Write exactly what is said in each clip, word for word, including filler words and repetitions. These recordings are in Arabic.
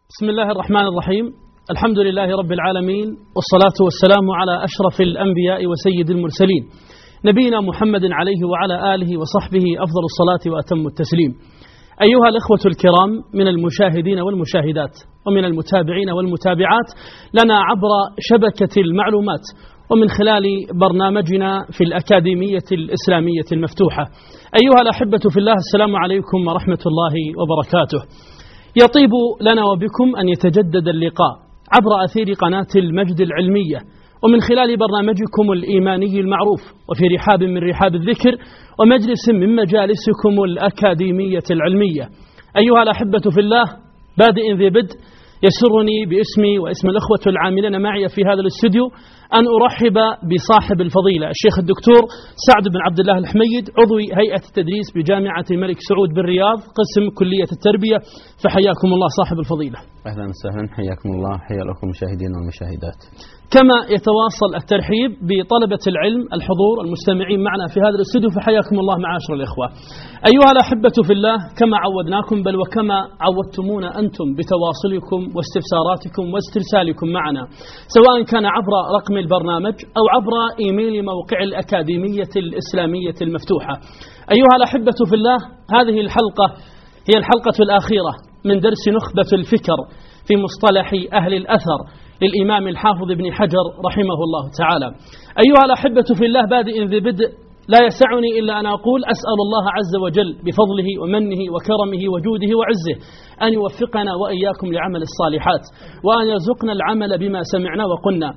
بسم الله الرحمن الرحيم. الحمد لله رب العالمين، والصلاة والسلام على أشرف الأنبياء وسيد المرسلين نبينا محمد عليه وعلى آله وصحبه أفضل الصلاة وأتم التسليم. أيها الإخوة الكرام من المشاهدين والمشاهدات ومن المتابعين والمتابعات لنا عبر شبكة المعلومات ومن خلال برنامجنا في الأكاديمية الإسلامية المفتوحة. أيها الأحبة في الله، السلام عليكم ورحمة الله وبركاته. يطيب لنا وبكم أن يتجدد اللقاء عبر أثير قناة المجد العلمية ومن خلال برنامجكم الإيماني المعروف وفي رحاب من رحاب الذكر ومجلس من مجالسكم الأكاديمية العلمية. أيها الأحبة في الله، بادئ ذي بدء يسرني باسمي واسم الأخوة العاملين معي في هذا الاستوديو أن أرحب بصاحب الفضيلة الشيخ الدكتور سعد بن عبد الله الحميد، عضو هيئة التدريس بجامعة الملك سعود بالرياض، قسم كلية التربية. فحياكم الله صاحب الفضيلة. أهلا وسهلا، حياكم الله، حيا لكم المشاهدين والمشاهدات. كما يتواصل الترحيب بطلبة العلم الحضور المستمعين معنا في هذا الاستوديو، فحياكم الله معاشر الإخوة. أيها الأحبة في الله، كما عودناكم بل وكما عودتمونا أنتم بتواصلكم واستفساراتكم واسترسالكم معنا، سواء كان عبر رقم البرنامج أو عبر إيميل موقع الأكاديمية الإسلامية المفتوحة. أيها الأحبة في الله، هذه الحلقة هي الحلقة الأخيرة من درس نخبة الفكر في مصطلح أهل الأثر للإمام الحافظ ابن حجر رحمه الله تعالى. أيها الأحبة في الله، بادئ ذي بدء لا يسعني إلا أن أقول أسأل الله عز وجل بفضله ومنه وكرمه وجوده وعزه أن يوفقنا وإياكم لعمل الصالحات، وأن يرزقنا العمل بما سمعنا وقلنا.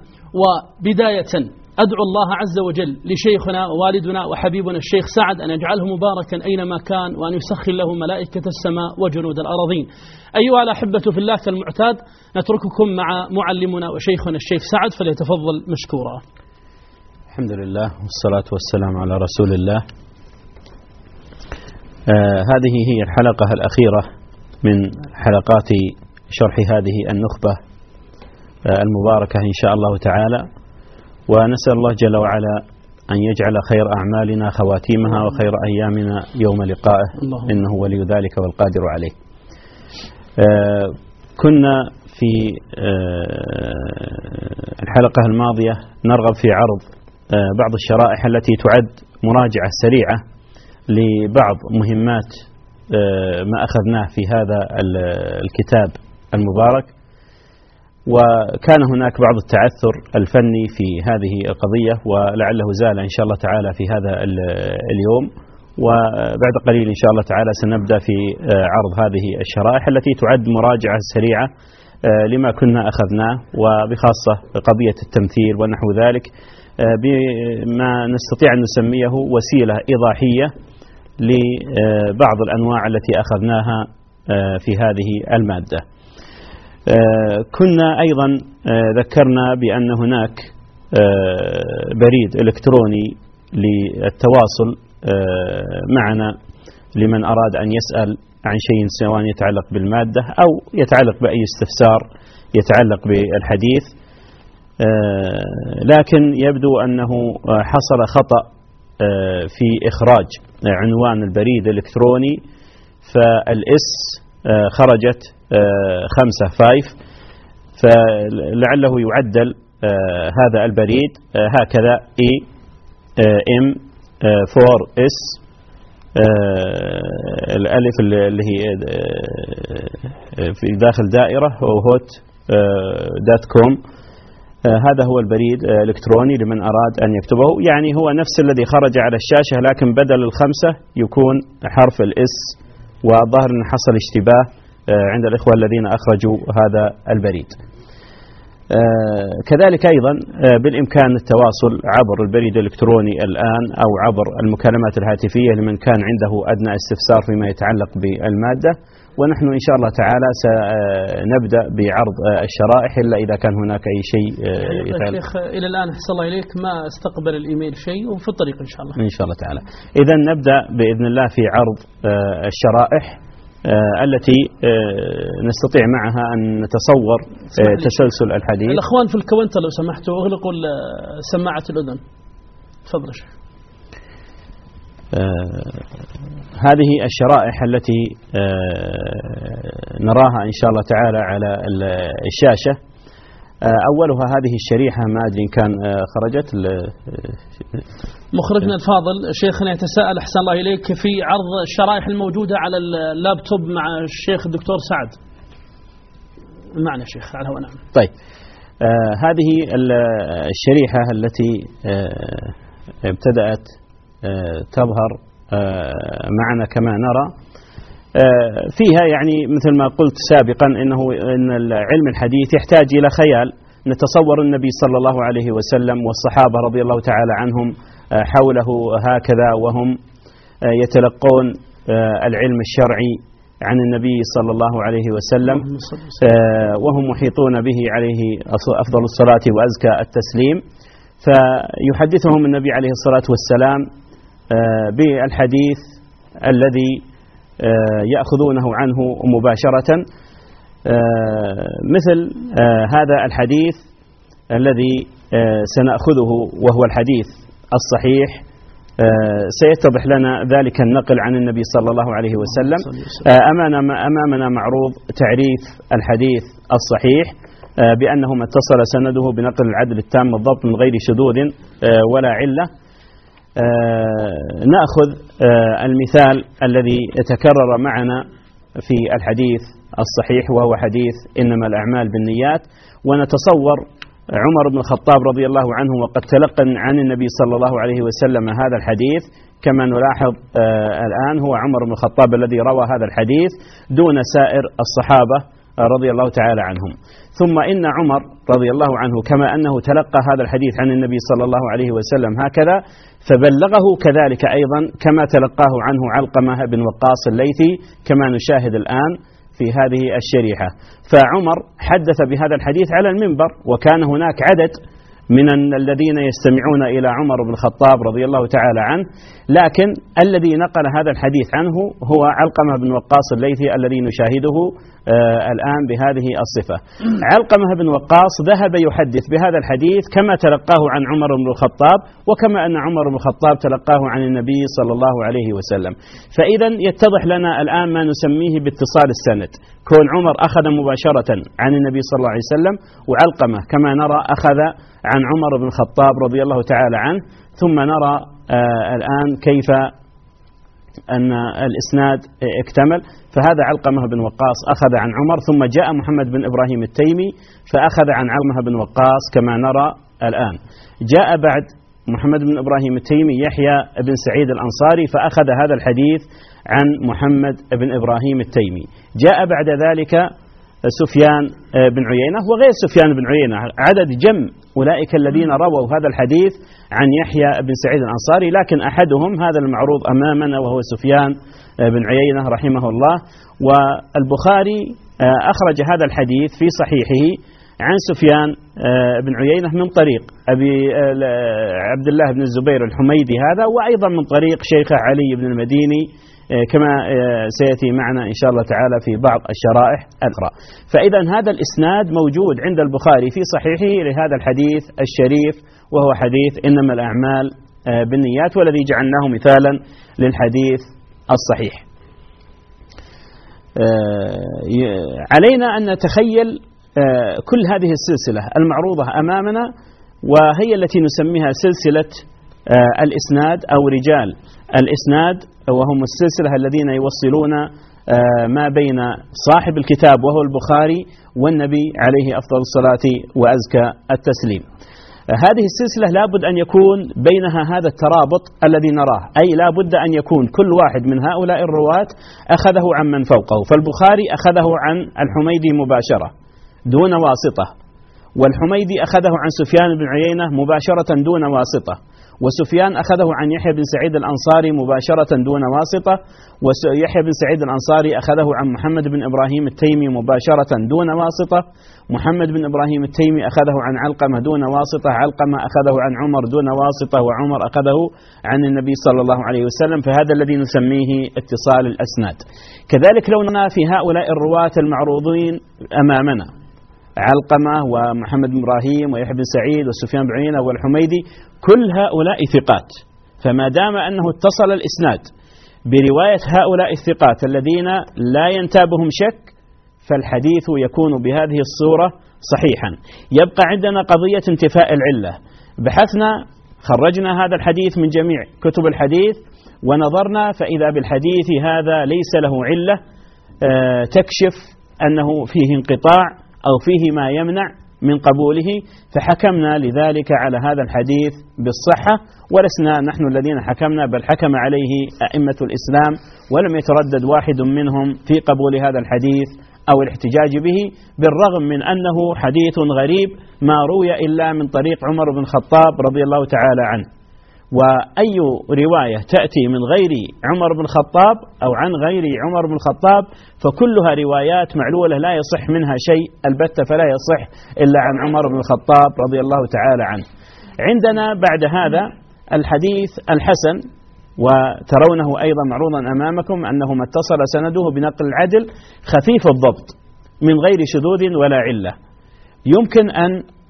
وبداية أدعو الله عز وجل لشيخنا ووالدنا وحبيبنا الشيخ سعد أن يجعله مباركا أينما كان، وأن يسخر له ملائكة السماء وجنود الأراضين. أيها الأحبة في الله، كالمعتاد نترككم مع معلمنا وشيخنا الشيخ سعد، فليتفضل مشكورا. الحمد لله والصلاة والسلام على رسول الله. آه هذه هي الحلقة الأخيرة من حلقات شرح هذه النخبة آه المباركة إن شاء الله تعالى، ونسأل الله جل وعلا أن يجعل خير أعمالنا خواتيمها وخير أيامنا يوم لقائه، إنه ولي ذلك والقادر عليه. آه كنا في آه الحلقة الماضية نرغب في عرض آه بعض الشرائح التي تعد مراجعة سريعة لبعض مهمات آه ما أخذناه في هذا الكتاب المبارك، وكان هناك بعض التعثر الفني في هذه القضية، ولعله زال إن شاء الله تعالى في هذا اليوم، وبعد قليل إن شاء الله تعالى سنبدأ في عرض هذه الشرائح التي تعد مراجعة سريعة لما كنا أخذناه، وبخاصة قضية التمثيل ونحو ذلك، بما نستطيع أن نسميه وسيلة إيضاحية لبعض الأنواع التي أخذناها في هذه المادة. كنا أيضا ذكرنا بأن هناك بريد إلكتروني للتواصل معنا لمن أراد أن يسأل عن شيء سواء يتعلق بالمادة أو يتعلق بأي استفسار يتعلق بالحديث، لكن يبدو أنه حصل خطأ في إخراج عنوان البريد الإلكتروني، فالإس خرجت خمسة فايف، فلعله يعدل هذا البريد هكذا إي إم فور إس الألف اللي هي في داخل دائرة وهوت دات كوم. هذا هو البريد الإلكتروني لمن أراد أن يكتبه، يعني هو نفس الذي خرج على الشاشة، لكن بدل الخمسة يكون حرف الإس، وظهر أن حصل اشتباه عند الإخوة الذين أخرجوا هذا البريد. كذلك أيضا بالإمكان التواصل عبر البريد الإلكتروني الآن أو عبر المكالمات الهاتفية لمن كان عنده أدنى استفسار فيما يتعلق بالمادة، ونحن إن شاء الله تعالى سنبدأ بعرض الشرائح إلا إذا كان هناك أي شيء يتعلق. شيخ إلى الآن أحسن الله إليك ما استقبل الإيميل شيء، وفي الطريق إن شاء الله إن شاء الله تعالى. إذا نبدأ بإذن الله في عرض الشرائح التي نستطيع معها أن نتصور تسلسل الحديث. الأخوان في الكوينت لو سمحتوا اغلقوا سماعة الأذن. تفضل شيخ. هذه الشرائح التي نراها إن شاء الله تعالى على الشاشة، أولها هذه الشريحة، ما أدري إن كان خرجت. مخرجنا الفاضل شيخنا يتساءل أحسن الله إليك في عرض الشرائح الموجودة على اللابتوب مع الشيخ الدكتور سعد. معنا شيخ على هو. نعم. طيب، آه هذه الشريحة التي آه ابتدأت آه تظهر آه معنا كما نرى، آه فيها يعني مثل ما قلت سابقا إنه إن العلم الحديث يحتاج إلى خيال. نتصور النبي صلى الله عليه وسلم والصحابة رضي الله تعالى عنهم آه حوله هكذا، وهم آه يتلقون آه العلم الشرعي عن النبي صلى الله عليه وسلم، آه وهم محيطون به عليه أفضل الصلاة وأزكى التسليم، فيحدثهم النبي عليه الصلاة والسلام آه بالحديث الذي آه يأخذونه عنه مباشرة، آه مثل آه هذا الحديث الذي آه سنأخذه، وهو الحديث الصحيح. آه سيتضح لنا ذلك النقل عن النبي صلى الله عليه وسلم. آه أمامنا أمامنا معروض تعريف الحديث الصحيح آه بأنه ما اتصل سنده بنقل العدل التام الضبط من غير شذوذ آه ولا علة. آه نأخذ آه المثال الذي يتكرر معنا في الحديث الصحيح، وهو حديث إنما الأعمال بالنيات، ونتصور عمر بن الخطاب رضي الله عنه وقد تلقى عن النبي صلى الله عليه وسلم هذا الحديث، كما نلاحظ آه الآن هو عمر بن الخطاب الذي روى هذا الحديث دون سائر الصحابة آه رضي الله تعالى عنهم. ثم إن عمر رضي الله عنه كما أنه تلقى هذا الحديث عن النبي صلى الله عليه وسلم هكذا، فبلغه كذلك أيضا كما تلقاه عنه علقمة بن وقاص الليثي، كما نشاهد الآن في هذه الشريحة. فعمر حدث بهذا الحديث على المنبر، وكان هناك عدد من الذين يستمعون إلى عمر بن الخطاب رضي الله تعالى عنه، لكن الذي نقل هذا الحديث عنه هو علقمة بن وقاص الليثي الذي نشاهده آه الآن بهذه الصفة. علقمة بن وقاص ذهب يحدث بهذا الحديث كما تلقاه عن عمر بن الخطاب، وكما أن عمر بن الخطاب تلقاه عن النبي صلى الله عليه وسلم. فإذا يتضح لنا الآن ما نسميه باتصال السند، كون عمر أخذ مباشرة عن النبي صلى الله عليه وسلم، وعلقمة كما نرى أخذ عن عمر بن الخطاب رضي الله تعالى عنه. ثم نرى آه الآن كيف أن الإسناد اكتمل. فهذا علقمة بن وقاص أخذ عن عمر، ثم جاء محمد بن إبراهيم التيمي فأخذ عن علقمة بن وقاص كما نرى الآن. جاء بعد محمد بن إبراهيم التيمي يحيى بن سعيد الأنصاري فأخذ هذا الحديث عن محمد بن إبراهيم التيمي. جاء بعد ذلك سفيان بن عيينة وغير سفيان بن عيينة، عدد جم أولئك الذين رووا هذا الحديث عن يحيى بن سعيد الأنصاري، لكن أحدهم هذا المعروض أمامنا وهو سفيان بن عيينة رحمه الله. والبخاري أخرج هذا الحديث في صحيحه عن سفيان بن عيينة من طريق أبي عبد الله بن الزبير الحميدي هذا، وأيضا من طريق شيخه علي بن المديني كما سيأتي معنا إن شاء الله تعالى في بعض الشرائح الأخرى. فإذا هذا الإسناد موجود عند البخاري في صحيحه لهذا الحديث الشريف، وهو حديث إنما الأعمال بالنيات، والذي جعلناه مثالا للحديث الصحيح. علينا أن نتخيل كل هذه السلسلة المعروضة أمامنا، وهي التي نسميها سلسلة الإسناد أو رجال الإسناد، وهم السلسلة الذين يوصلون ما بين صاحب الكتاب وهو البخاري والنبي عليه أفضل الصلاة وأزكى التسليم. هذه السلسلة لابد أن يكون بينها هذا الترابط الذي نراه، أي لابد أن يكون كل واحد من هؤلاء الرواة أخذه عن من فوقه. فالبخاري أخذه عن الحميدي مباشرة دون واسطة، والحميدي أخذه عن سفيان بن عيينة مباشرة دون واسطة، وسفيان أخذه عن يحيى بن سعيد الأنصاري مباشرة دون واسطة، ويحيى بن سعيد الأنصاري أخذه عن محمد بن إبراهيم التيمي مباشرة دون واسطة، محمد بن إبراهيم التيمي أخذه عن علقمة دون واسطة، علقمة أخذه عن عمر دون واسطة، وعمر أخذه عن النبي صلى الله عليه وسلم. فهذا الذي نسميه اتصال الأسناد. كذلك لو نرى في هؤلاء الرواة المعروضين أمامنا علقمة ومحمد بن إبراهيم ويحيى بن سعيد وسفيان بن عيينة والحميدي، كل هؤلاء ثقات، فما دام أنه اتصل الإسناد برواية هؤلاء الثقات الذين لا ينتابهم شك فالحديث يكون بهذه الصورة صحيحا. يبقى عندنا قضية انتفاء العلة. بحثنا خرجنا هذا الحديث من جميع كتب الحديث ونظرنا فإذا بالحديث هذا ليس له علة تكشف أنه فيه انقطاع أو فيه ما يمنع من قبوله، فحكمنا لذلك على هذا الحديث بالصحة، ولسنا نحن الذين حكمنا بل حكم عليه أئمة الإسلام ولم يتردد واحد منهم في قبول هذا الحديث أو الاحتجاج به، بالرغم من أنه حديث غريب ما روي إلا من طريق عمر بن الخطاب رضي الله تعالى عنه. وأي رواية تأتي من غير عمر بن الخطاب أو عن غير عمر بن الخطاب فكلها روايات معلولة لا يصح منها شيء البتة، فلا يصح إلا عن عمر بن الخطاب رضي الله تعالى عنه. عندنا بعد هذا الحديث الحسن، وترونه أيضا معروضا أمامكم أنه ما اتصل سنده بنقل العدل خفيف الضبط من غير شذوذ ولا علة. يمكن أن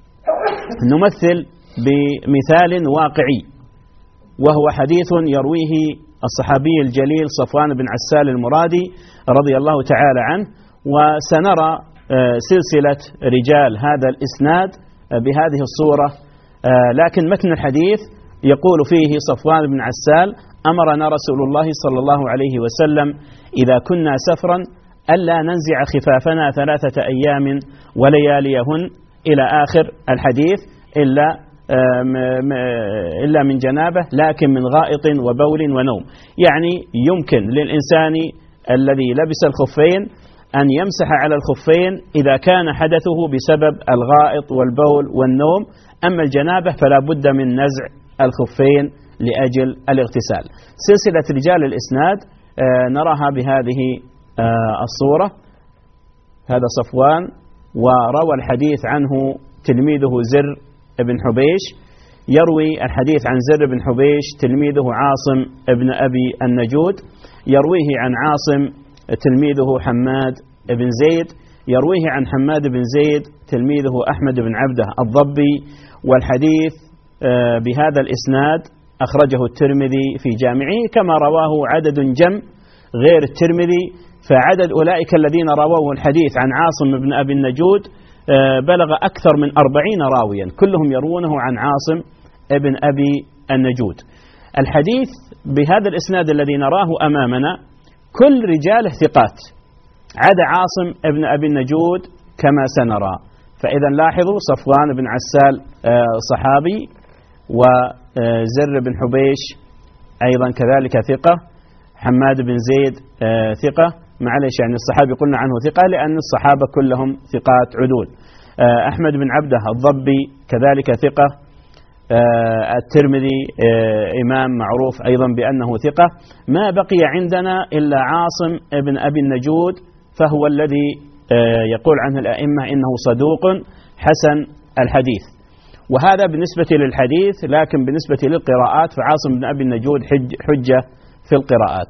نمثل بمثال واقعي، وهو حديث يرويه الصحابي الجليل صفوان بن عسال المرادي رضي الله تعالى عنه، وسنرى سلسلة رجال هذا الإسناد بهذه الصورة. لكن متن الحديث يقول فيه صفوان بن عسال: أمرنا رسول الله صلى الله عليه وسلم إذا كنا سفرا ألا ننزع خفافنا ثلاثة أيام ولياليهن إلى آخر الحديث إلا إلا من جنابه لكن من غائط وبول ونوم. يعني يمكن للإنسان الذي لبس الخفين أن يمسح على الخفين إذا كان حدثه بسبب الغائط والبول والنوم، أما الجنابه فلا بد من نزع الخفين لأجل الاغتسال. سلسلة رجال الإسناد نراها بهذه الصورة. هذا صفوان، وروى الحديث عنه تلميذه زر بن حبيش، يروي الحديث عن زر بن حبيش تلميذه عاصم بن أبي النجود، يرويه عن عاصم تلميذه حماد بن زيد، يرويه عن حماد بن زيد تلميذه أحمد بن عبده الضبي. والحديث بهذا الإسناد أخرجه الترمذي في جامعه كما رواه عدد جم غير الترمذي، فعدد أولئك الذين رووا الحديث عن عاصم بن أبي النجود بلغ أكثر من أربعين راويا كلهم يروونه عن عاصم ابن أبي النجود. الحديث بهذا الإسناد الذي نراه أمامنا كل رجاله ثقات عدا عاصم ابن أبي النجود كما سنرى. فإذا لاحظوا صفوان بن عسال صحابي، وزر بن حبيش أيضا كذلك ثقة، حماد بن زيد ثقة، معلش يعني الصحابي قلنا عنه ثقة لأن الصحابة كلهم ثقات عدول. أحمد بن عبده الضبي كذلك ثقة. الترمذي إمام معروف أيضا بأنه ثقة. ما بقي عندنا إلا عاصم بن أبي النجود، فهو الذي يقول عنه الأئمة إنه صدوق حسن الحديث. وهذا بالنسبة للحديث، لكن بالنسبة للقراءات فعاصم بن أبي النجود حجة في القراءات.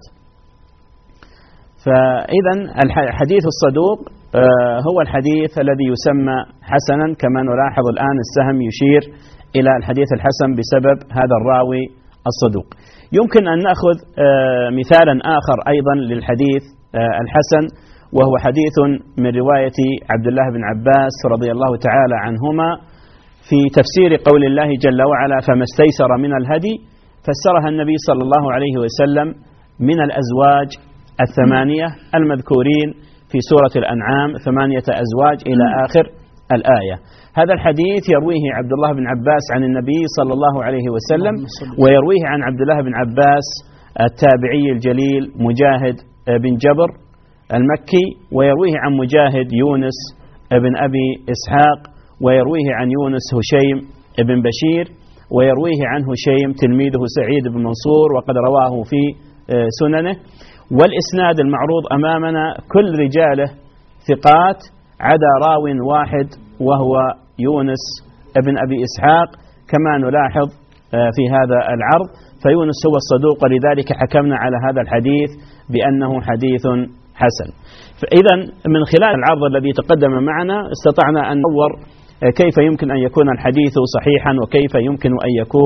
فإذا الحديث الصدوق هو الحديث الذي يسمى حسنا، كما نلاحظ الآن السهم يشير إلى الحديث الحسن بسبب هذا الراوي الصدوق. يمكن أن نأخذ مثالا آخر أيضا للحديث الحسن، وهو حديث من رواية عبد الله بن عباس رضي الله تعالى عنهما في تفسير قول الله جل وعلا: فما استيسر من الهدي، فسرها النبي صلى الله عليه وسلم من الأزواج الثمانية المذكورين في سورة الأنعام، ثمانية أزواج إلى آخر الآية. هذا الحديث يرويه عبد الله بن عباس عن النبي صلى الله عليه وسلم، ويرويه عن عبد الله بن عباس التابعي الجليل مجاهد بن جبر المكي، ويرويه عن مجاهد يونس بن أبي إسحاق، ويرويه عن يونس هشيم بن بشير، ويرويه عن هشيم تلميذه سعيد بن منصور وقد رواه في سننه. والإسناد المعروض أمامنا كل رجاله ثقات عدا راو واحد وهو يونس بن أبي إسحاق كما نلاحظ في هذا العرض، فيونس هو الصدوق، ولذلك حكمنا على هذا الحديث بأنه حديث حسن. فإذا من خلال العرض الذي تقدم معنا استطعنا أن نور كيف يمكن أن يكون الحديث صحيحا وكيف يمكن أن يكون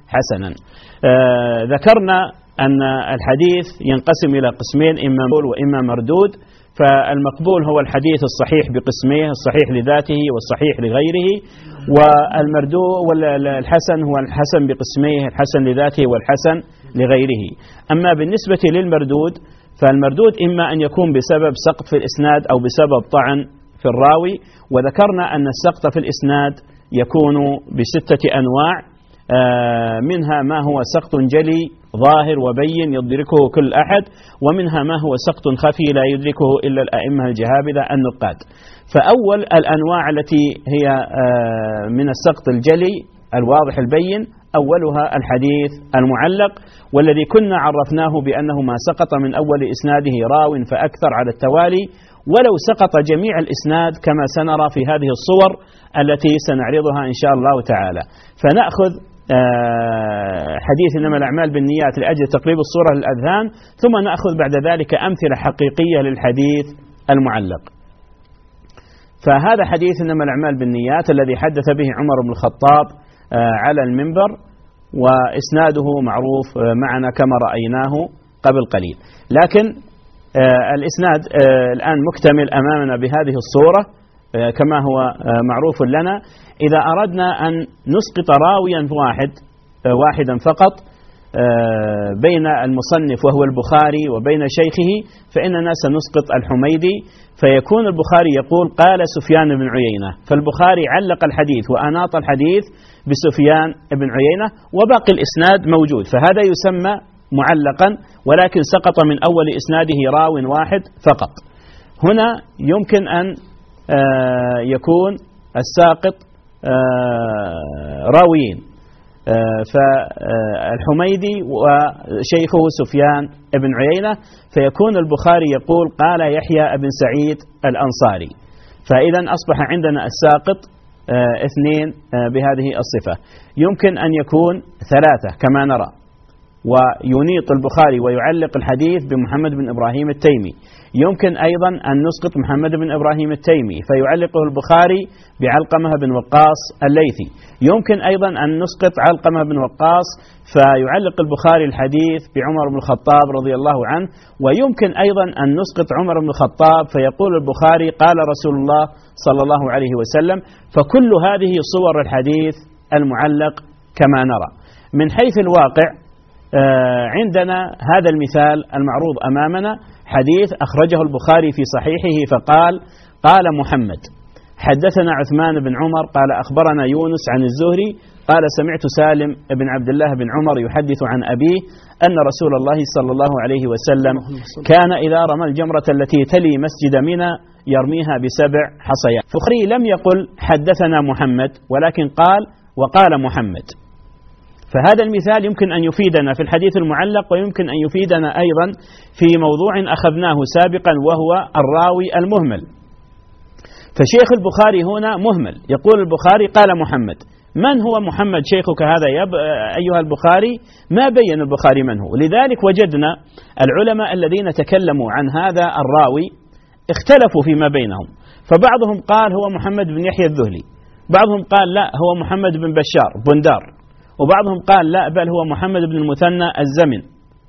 حسنا. آه ذكرنا أن الحديث ينقسم إلى قسمين، إما مقبول وإما مردود. فالمقبول هو الحديث الصحيح بقسميه، الصحيح لذاته والصحيح لغيره، والمردود والحسن هو الحسن بقسميه، الحسن لذاته والحسن لغيره. أما بالنسبة للمردود فالمردود إما أن يكون بسبب سقط في الإسناد أو بسبب طعن في الراوي، وذكرنا أن السقط في الإسناد يكون بستة أنواع، منها ما هو سقط جلي ظاهر وبين يدركه كل أحد، ومنها ما هو سقط خفي لا يدركه إلا الأئمة الجهابذة النقاد. فأول الأنواع التي هي من السقط الجلي الواضح البين أولها الحديث المعلق، والذي كنا عرفناه بأنه ما سقط من أول إسناده راو فأكثر على التوالي، ولو سقط جميع الإسناد كما سنرى في هذه الصور التي سنعرضها إن شاء الله تعالى. فنأخذ حديث إنما الأعمال بالنيات لأجل تقريب الصورة للأذهان، ثم نأخذ بعد ذلك أمثلة حقيقية للحديث المعلق. فهذا حديث إنما الأعمال بالنيات الذي حدث به عمر بن الخطاب على المنبر، وإسناده معروف معنا كما رأيناه قبل قليل، لكن الإسناد الآن مكتمل أمامنا بهذه الصورة كما هو معروف لنا. إذا أردنا أن نسقط راويا واحد واحدا فقط بين المصنف وهو البخاري وبين شيخه فإننا سنسقط الحميدي، فيكون البخاري يقول قال سفيان بن عيينة، فالبخاري علق الحديث وأناط الحديث بسفيان بن عيينة وباقي الإسناد موجود، فهذا يسمى معلقا، ولكن سقط من أول إسناده راو واحد فقط. هنا يمكن أن يكون الساقط راويين، فالحميدي وشيخه سفيان بن عيينة، فيكون البخاري يقول قال يحيى بن سعيد الأنصاري، فإذا أصبح عندنا الساقط اثنين بهذه الصفة. يمكن أن يكون ثلاثة كما نرى، وينيط البخاري ويعلق الحديث بمحمد بن إبراهيم التيمي. يمكن أيضا أن نسقط محمد بن إبراهيم التيمي فيعلقه البخاري بعلقمة بن وقاص الليثي. يمكن أيضا أن نسقط علقمة بن وقاص فيعلق البخاري الحديث بعمر بن الخطاب رضي الله عنه. ويمكن أيضا أن نسقط عمر بن الخطاب فيقول البخاري قال رسول الله صلى الله عليه وسلم. فكل هذه صور الحديث المعلق كما نرى. من حيث الواقع عندنا هذا المثال المعروض أمامنا، حديث أخرجه البخاري في صحيحه فقال قال محمد حدثنا عثمان بن عمر قال أخبرنا يونس عن الزهري قال سمعت سالم بن عبد الله بن عمر يحدث عن أبيه أن رسول الله صلى الله عليه وسلم كان إذا رمى الجمرة التي تلي مسجد منى يرميها بسبع حصيات. البخاري لم يقل حدثنا محمد، ولكن قال وقال محمد. فهذا المثال يمكن أن يفيدنا في الحديث المعلق، ويمكن أن يفيدنا أيضا في موضوع أخذناه سابقا وهو الراوي المهمل. فشيخ البخاري هنا مهمل، يقول البخاري قال محمد. من هو محمد شيخك هذا يا أيها البخاري؟ ما بين البخاري من هو. لذلك وجدنا العلماء الذين تكلموا عن هذا الراوي اختلفوا فيما بينهم، فبعضهم قال هو محمد بن يحيى الذهلي، بعضهم قال لا هو محمد بن بشار بندار، وبعضهم قال لا بل هو محمد بن المثنى الزمن.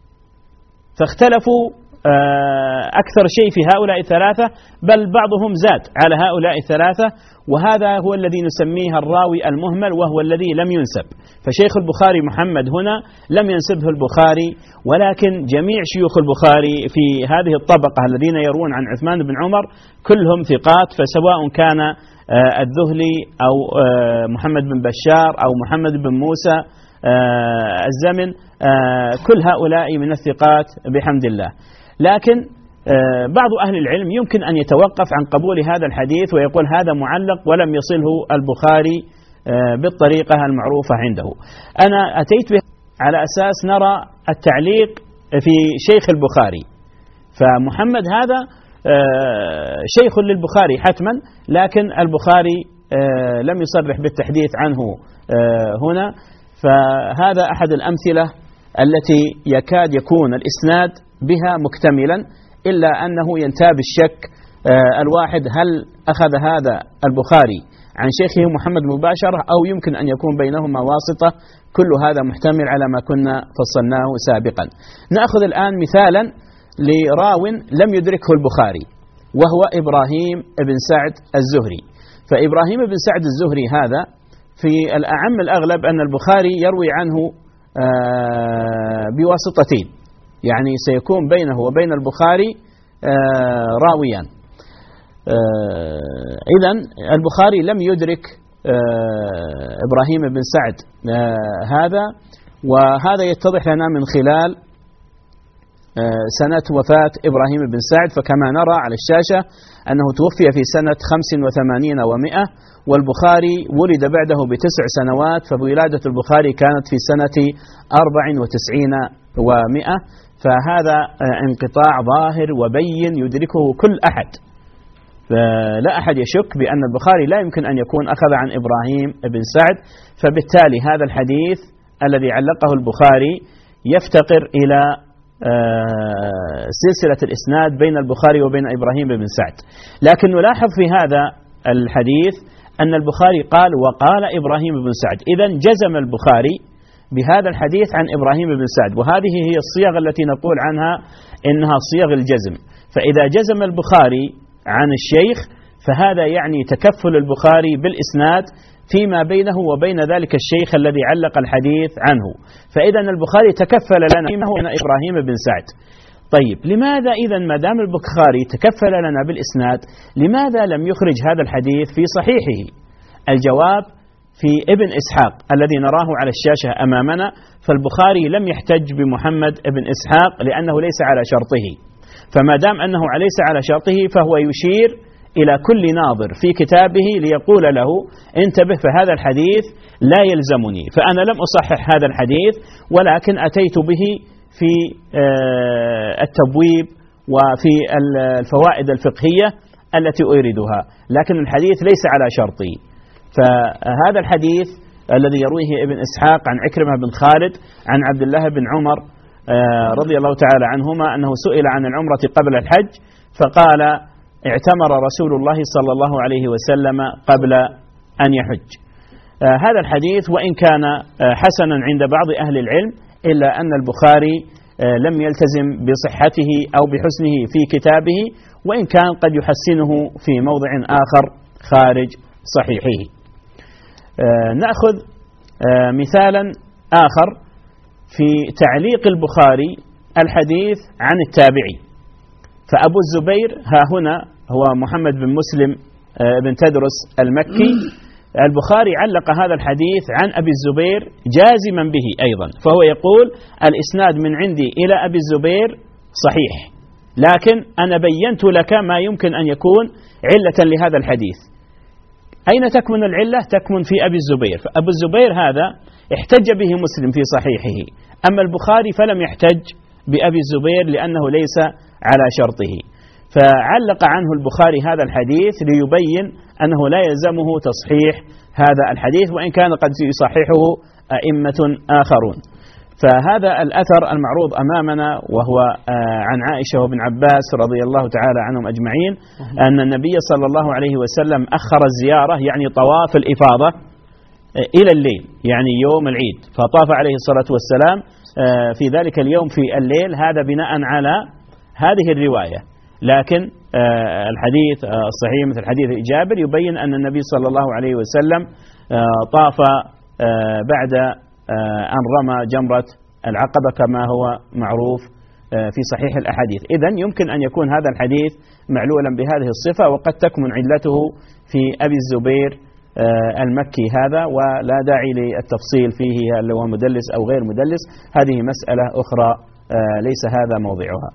فاختلفوا أكثر شيء في هؤلاء الثلاثة، بل بعضهم زاد على هؤلاء الثلاثة، وهذا هو الذي نسميه الراوي المهمل، وهو الذي لم ينسب. فشيخ البخاري محمد هنا لم ينسبه البخاري، ولكن جميع شيوخ البخاري في هذه الطبقة الذين يروون عن عثمان بن عمر كلهم ثقات، فسواء كان الذهلي أو محمد بن بشار أو محمد بن موسى الزمن، كل هؤلاء من الثقات بحمد الله. لكن بعض أهل العلم يمكن أن يتوقف عن قبول هذا الحديث ويقول هذا معلق ولم يصله البخاري بالطريقة المعروفة عنده. أنا أتيت به على أساس نرى التعليق في شيخ البخاري، فمحمد هذا شيخ للبخاري حتما، لكن البخاري لم يصرح بالتحديث عنه هنا. فهذا أحد الأمثلة التي يكاد يكون الإسناد بها مكتملا، إلا أنه ينتاب الشك الواحد هل أخذ هذا البخاري عن شيخه محمد مباشرة أو يمكن أن يكون بينهما واسطة. كل هذا محتمل على ما كنا فصلناه سابقا. نأخذ الآن مثالا لراو لم يدركه البخاري وهو إبراهيم بن سعد الزهري. فإبراهيم بن سعد الزهري هذا في الأعم الأغلب أن البخاري يروي عنه بواسطتين، يعني سيكون بينه وبين البخاري راويان. إذن البخاري لم يدرك إبراهيم بن سعد هذا، وهذا يتضح لنا من خلال سنة وفاة إبراهيم بن سعد. فكما نرى على الشاشة أنه توفي في سنة خمس وثمانين ومئة، والبخاري ولد بعده بتسع سنوات، فولادة البخاري كانت في سنة أربع وتسعين ومئة. فهذا انقطاع ظاهر وبين يدركه كل أحد، لا أحد يشك بأن البخاري لا يمكن أن يكون أخذ عن إبراهيم بن سعد. فبالتالي هذا الحديث الذي علقه البخاري يفتقر إلى سلسلة الإسناد بين البخاري وبين إبراهيم بن سعد. لكن نلاحظ في هذا الحديث أن البخاري قال وقال إبراهيم بن سعد، إذن جزم البخاري بهذا الحديث عن إبراهيم بن سعد، وهذه هي الصيغ التي نقول عنها إنها صيغ الجزم. فإذا جزم البخاري عن الشيخ فهذا يعني تكفل البخاري بالإسناد فيما بينه وبين ذلك الشيخ الذي علق الحديث عنه. فإذا البخاري تكفل لنا هو إبراهيم بن سعد. طيب لماذا إذا ما دام البخاري تكفل لنا بالإسناد لماذا لم يخرج هذا الحديث في صحيحه؟ الجواب في ابن إسحاق الذي نراه على الشاشة أمامنا. فالبخاري لم يحتج بمحمد ابن إسحاق لأنه ليس على شرطه، فما دام أنه ليس على شرطه فهو يشير إلى كل ناظر في كتابه ليقول له انتبه، فهذا الحديث لا يلزمني، فأنا لم أصحح هذا الحديث ولكن أتيت به في التبويب وفي الفوائد الفقهية التي أريدها، لكن الحديث ليس على شرطي. فهذا الحديث الذي يرويه ابن إسحاق عن عكرمة بن خالد عن عبد الله بن عمر رضي الله تعالى عنهما أنه سئل عن العمرة قبل الحج فقال اعتمر رسول الله صلى الله عليه وسلم قبل أن يحج. هذا الحديث وإن كان حسنا عند بعض أهل العلم إلا أن البخاري لم يلتزم بصحته أو بحسنه في كتابه، وإن كان قد يحسنه في موضع آخر خارج صحيحه. نأخذ مثالا آخر في تعليق البخاري الحديث عن التابعي. فأبو الزبير ها هنا هو محمد بن مسلم بن تدرس المكي. البخاري علق هذا الحديث عن أبي الزبير جازما به أيضا، فهو يقول الإسناد من عندي إلى أبي الزبير صحيح، لكن أنا بينت لك ما يمكن أن يكون علة لهذا الحديث. أين تكمن العلة؟ تكمن في أبي الزبير. فأبو الزبير هذا احتج به مسلم في صحيحه، أما البخاري فلم يحتج بأبي الزبير لأنه ليس على شرطه، فعلق عنه البخاري هذا الحديث ليبين أنه لا يلزمه تصحيح هذا الحديث وإن كان قد يصححه أئمة آخرون. فهذا الأثر المعروض أمامنا وهو عن عائشة وابن عباس رضي الله تعالى عنهم أجمعين أن النبي صلى الله عليه وسلم أخر الزيارة يعني طواف الإفاضة إلى الليل، يعني يوم العيد، فطاف عليه الصلاة والسلام في ذلك اليوم في الليل. هذا بناء على هذه الرواية، لكن الحديث الصحيح مثل حديث جابر يبين أن النبي صلى الله عليه وسلم طاف بعد أن رمى جمرة العقبة كما هو معروف في صحيح الأحاديث. إذن يمكن أن يكون هذا الحديث معلولا بهذه الصفة، وقد تكمن علته في أبي الزبير المكي هذا، ولا داعي للتفصيل فيه هل هو مدلس أو غير مدلس، هذه مسألة أخرى ليس هذا موضعها.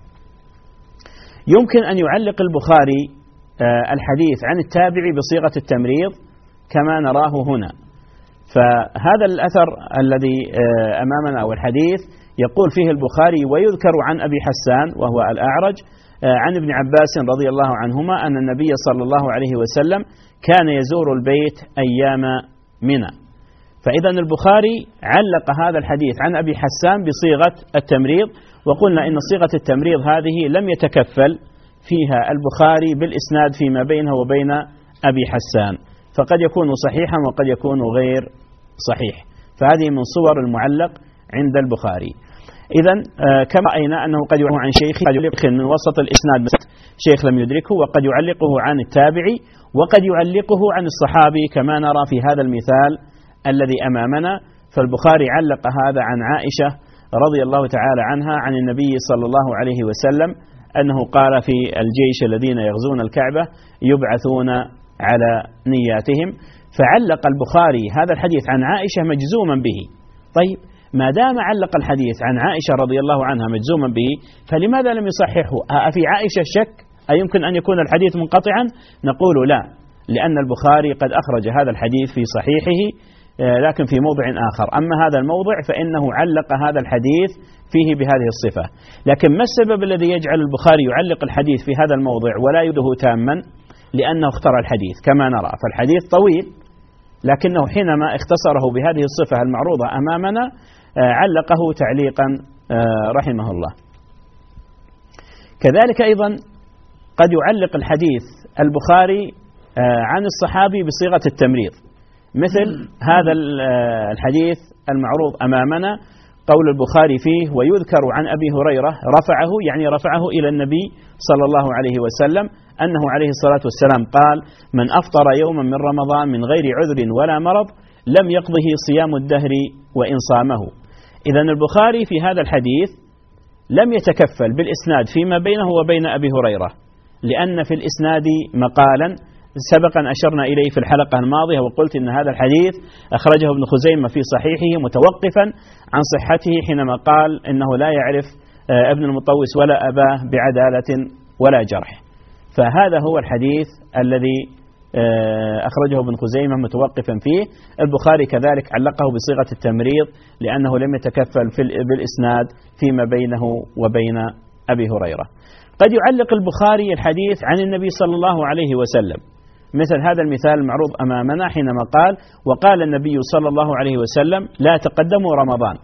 يمكن أن يعلق البخاري الحديث عن التابعي بصيغة التمريض كما نراه هنا. فهذا الأثر الذي أمامنا أو الحديث يقول فيه البخاري ويذكر عن أبي حسان وهو الأعرج عن ابن عباس رضي الله عنهما أن النبي صلى الله عليه وسلم كان يزور البيت أيام منى. فإذا البخاري علق هذا الحديث عن أبي حسان بصيغة التمريض، وقلنا إن صيغة التمريض هذه لم يتكفل فيها البخاري بالإسناد فيما بينه وبين أبي حسان، فقد يكون صحيحا وقد يكون غير صحيح، فهذه من صور المعلق عند البخاري. إذن كما رأينا أنه قد يعلق عن شيخ قد يعلق من وسط الإسناد شيخ لم يدركه، وقد يعلقه عن التابعي، وقد يعلقه عن الصحابي كما نرى في هذا المثال الذي أمامنا. فالبخاري علق هذا عن عائشة رضي الله تعالى عنها عن النبي صلى الله عليه وسلم أنه قال في الجيش الذين يغزون الكعبة يبعثون على نياتهم، فعلق البخاري هذا الحديث عن عائشة مجزوما به. طيب ما دام علق الحديث عن عائشة رضي الله عنها مجزوما به، فلماذا لم يصححه؟ أفي عائشة شك؟ أيمكن أن يكون الحديث منقطعا؟ نقول لا، لأن البخاري قد أخرج هذا الحديث في صحيحه لكن في موضع آخر. أما هذا الموضع فإنه علق هذا الحديث فيه بهذه الصفة. لكن ما السبب الذي يجعل البخاري يعلق الحديث في هذا الموضع ولا يده تاما؟ لأنه اختار الحديث كما نرى، فالحديث طويل لكنه حينما اختصره بهذه الصفة المعروضة أمامنا علقه تعليقا رحمه الله. كذلك أيضا قد يعلق الحديث البخاري عن الصحابي بصيغة التمريض، مثل هذا الحديث المعروض أمامنا قول البخاري فيه ويذكر عن أبي هريرة رفعه، يعني رفعه إلى النبي صلى الله عليه وسلم أنه عليه الصلاة والسلام قال من أفطر يوما من رمضان من غير عذر ولا مرض لم يقضه صيام الدهر وإن صامه. إذن البخاري في هذا الحديث لم يتكفل بالإسناد فيما بينه وبين أبي هريرة، لأن في الإسناد مقالا سبقا أشرنا إليه في الحلقة الماضية، وقلت إن هذا الحديث أخرجه ابن خزيمة في صحيحه متوقفا عن صحته حينما قال إنه لا يعرف ابن المطوس ولا أباه بعدالة ولا جرح. فهذا هو الحديث الذي أخرجه ابن خزيمة متوقفا فيه. البخاري كذلك علقه بصيغة التمريض لأنه لم يتكفل بالإسناد فيما بينه وبين أبي هريرة. قد يعلق البخاري الحديث عن النبي صلى الله عليه وسلم، مثل هذا المثال المعروض أمامنا حينما قال وقال النبي صلى الله عليه وسلم لا تقدموا رمضان.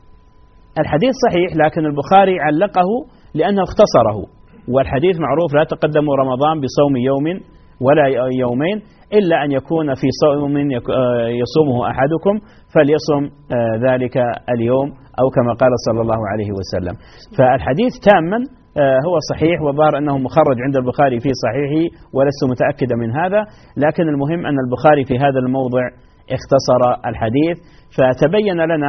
الحديث صحيح لكن البخاري علقه لأنه اختصره، والحديث معروف لا تقدموا رمضان بصوم يوم ولا يومين إلا أن يكون في صوم يصومه أحدكم فليصم ذلك اليوم أو كما قال صلى الله عليه وسلم. فالحديث تاما هو صحيح، وظهر أنه مخرج عند البخاري في صحيحه ولست متأكدا من هذا، لكن المهم أن البخاري في هذا الموضع اختصر الحديث. فتبين لنا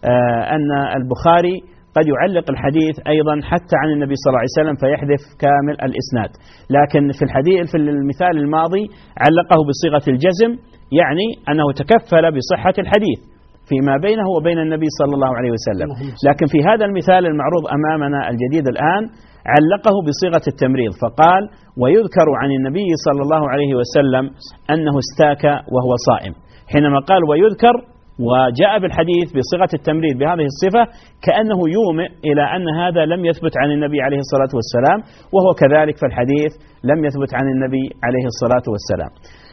أن البخاري قد يعلق الحديث أيضا حتى عن النبي صلى الله عليه وسلم فيحذف كامل الإسناد، لكن في الحديث في المثال الماضي علقه بصيغة الجزم، يعني أنه تكفل بصحة الحديث فيما بينه وبين النبي صلى الله عليه وسلم. لكن في هذا المثال المعروض أمامنا الجديد الآن علقه بصيغة التمريض، فقال ويذكر عن النبي صلى الله عليه وسلم أنه استاك وهو صائم. حينما قال ويذكر وجاء بالحديث بصيغة التمريض بهذه الصفة كأنه يومئ إلى أن هذا لم يثبت عن النبي عليه الصلاة والسلام، وهو كذلك فالحديث لم يثبت عن النبي عليه الصلاة والسلام.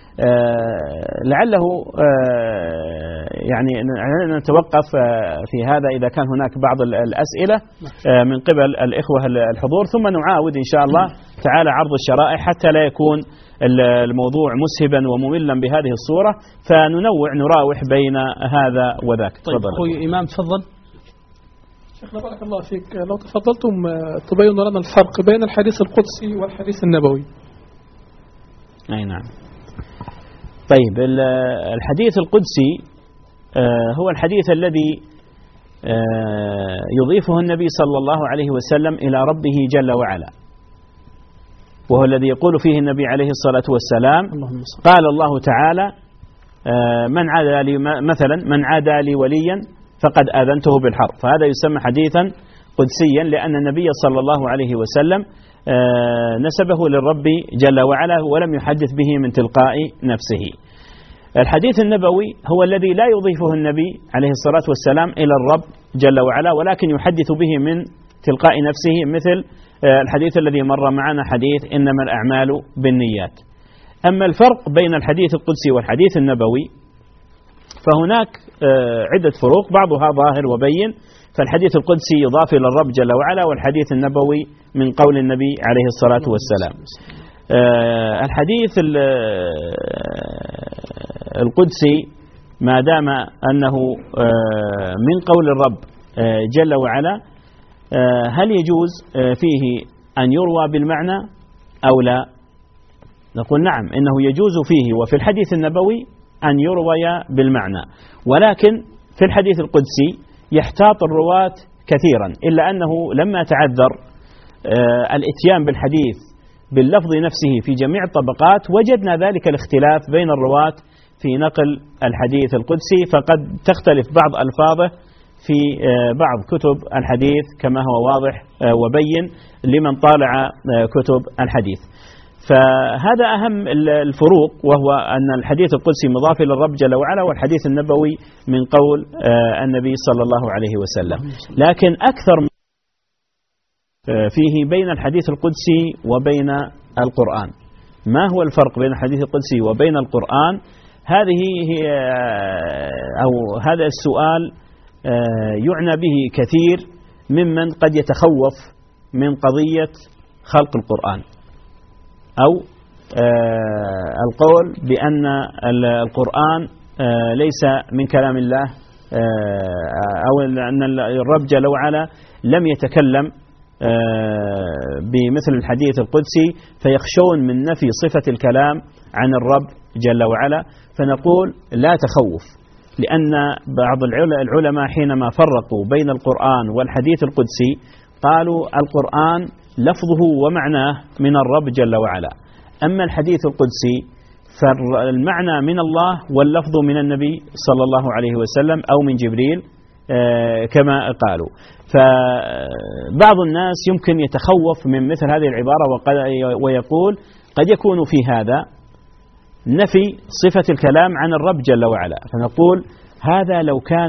آه لعله آه يعني نتوقف آه في هذا إذا كان هناك بعض الأسئلة آه من قبل الإخوة الحضور، ثم نعاود إن شاء الله تعالى عرض الشرائح حتى لا يكون الموضوع مسهبا ومملا بهذه الصورة، فننوع نراوح بين هذا وذاك. طيب أخوي إمام تفضل. شيخنا بارك الله فيك، لو تفضلتم تبين لنا الفرق بين الحديث القدسي والحديث النبوي. أي نعم. طيب الحديث القدسي هو الحديث الذي يضيفه النبي صلى الله عليه وسلم إلى ربه جل وعلا، وهو الذي يقول فيه النبي عليه الصلاة والسلام قال الله تعالى من عادى لي مثلا من عادى لي وليا فقد آذنته بالحرب، فهذا يسمى حديثا قدسيا لأن النبي صلى الله عليه وسلم نسبه للرب جل وعلا ولم يحدث به من تلقاء نفسه. الحديث النبوي هو الذي لا يضيفه النبي عليه الصلاة والسلام إلى الرب جل وعلا ولكن يحدث به من تلقاء نفسه، مثل الحديث الذي مر معنا حديث إنما الأعمال بالنيات. أما الفرق بين الحديث القدسي والحديث النبوي فهناك عدة فروق بعضها ظاهر وبين. فالحديث القدسي يضاف إلى الرب جل وعلا، والحديث النبوي من قول النبي عليه الصلاة والسلام. الحديث القدسي ما دام أنه من قول الرب جل وعلا، هل يجوز فيه أن يروى بالمعنى أو لا؟ نقول نعم، إنه يجوز فيه وفي الحديث النبوي أن يروي بالمعنى، ولكن في الحديث القدسي يحتاط الرواة كثيرا، إلا أنه لما تعذر الاتيان بالحديث باللفظ نفسه في جميع الطبقات وجدنا ذلك الاختلاف بين الرواة في نقل الحديث القدسي، فقد تختلف بعض ألفاظه في بعض كتب الحديث كما هو واضح وبين لمن طالع كتب الحديث. فهذا أهم الفروق، وهو أن الحديث القدسي مضاف إلى الرب جل وعلا، والحديث النبوي من قول النبي صلى الله عليه وسلم. لكن أكثر فيه بين الحديث القدسي وبين القرآن. ما هو الفرق بين الحديث القدسي وبين القرآن؟ هذه هي أو هذا السؤال يعنى به كثير ممن قد يتخوف من قضية خلق القرآن، أو القول بأن القرآن ليس من كلام الله، أو أن الرب جل وعلا لم يتكلم بمثل الحديث القدسي، فيخشون من نفي صفة الكلام عن الرب جل وعلا. فنقول لا تخوف، لأن بعض العلماء حينما فرقوا بين القرآن والحديث القدسي قالوا القرآن لفظه ومعناه من الرب جل وعلا، أما الحديث القدسي فالمعنى من الله واللفظ من النبي صلى الله عليه وسلم أو من جبريل كما قالوا. فبعض الناس يمكن يتخوف من مثل هذه العبارة ويقول قد يكون في هذا نفي صفة الكلام عن الرب جل وعلا، فنقول هذا لو كان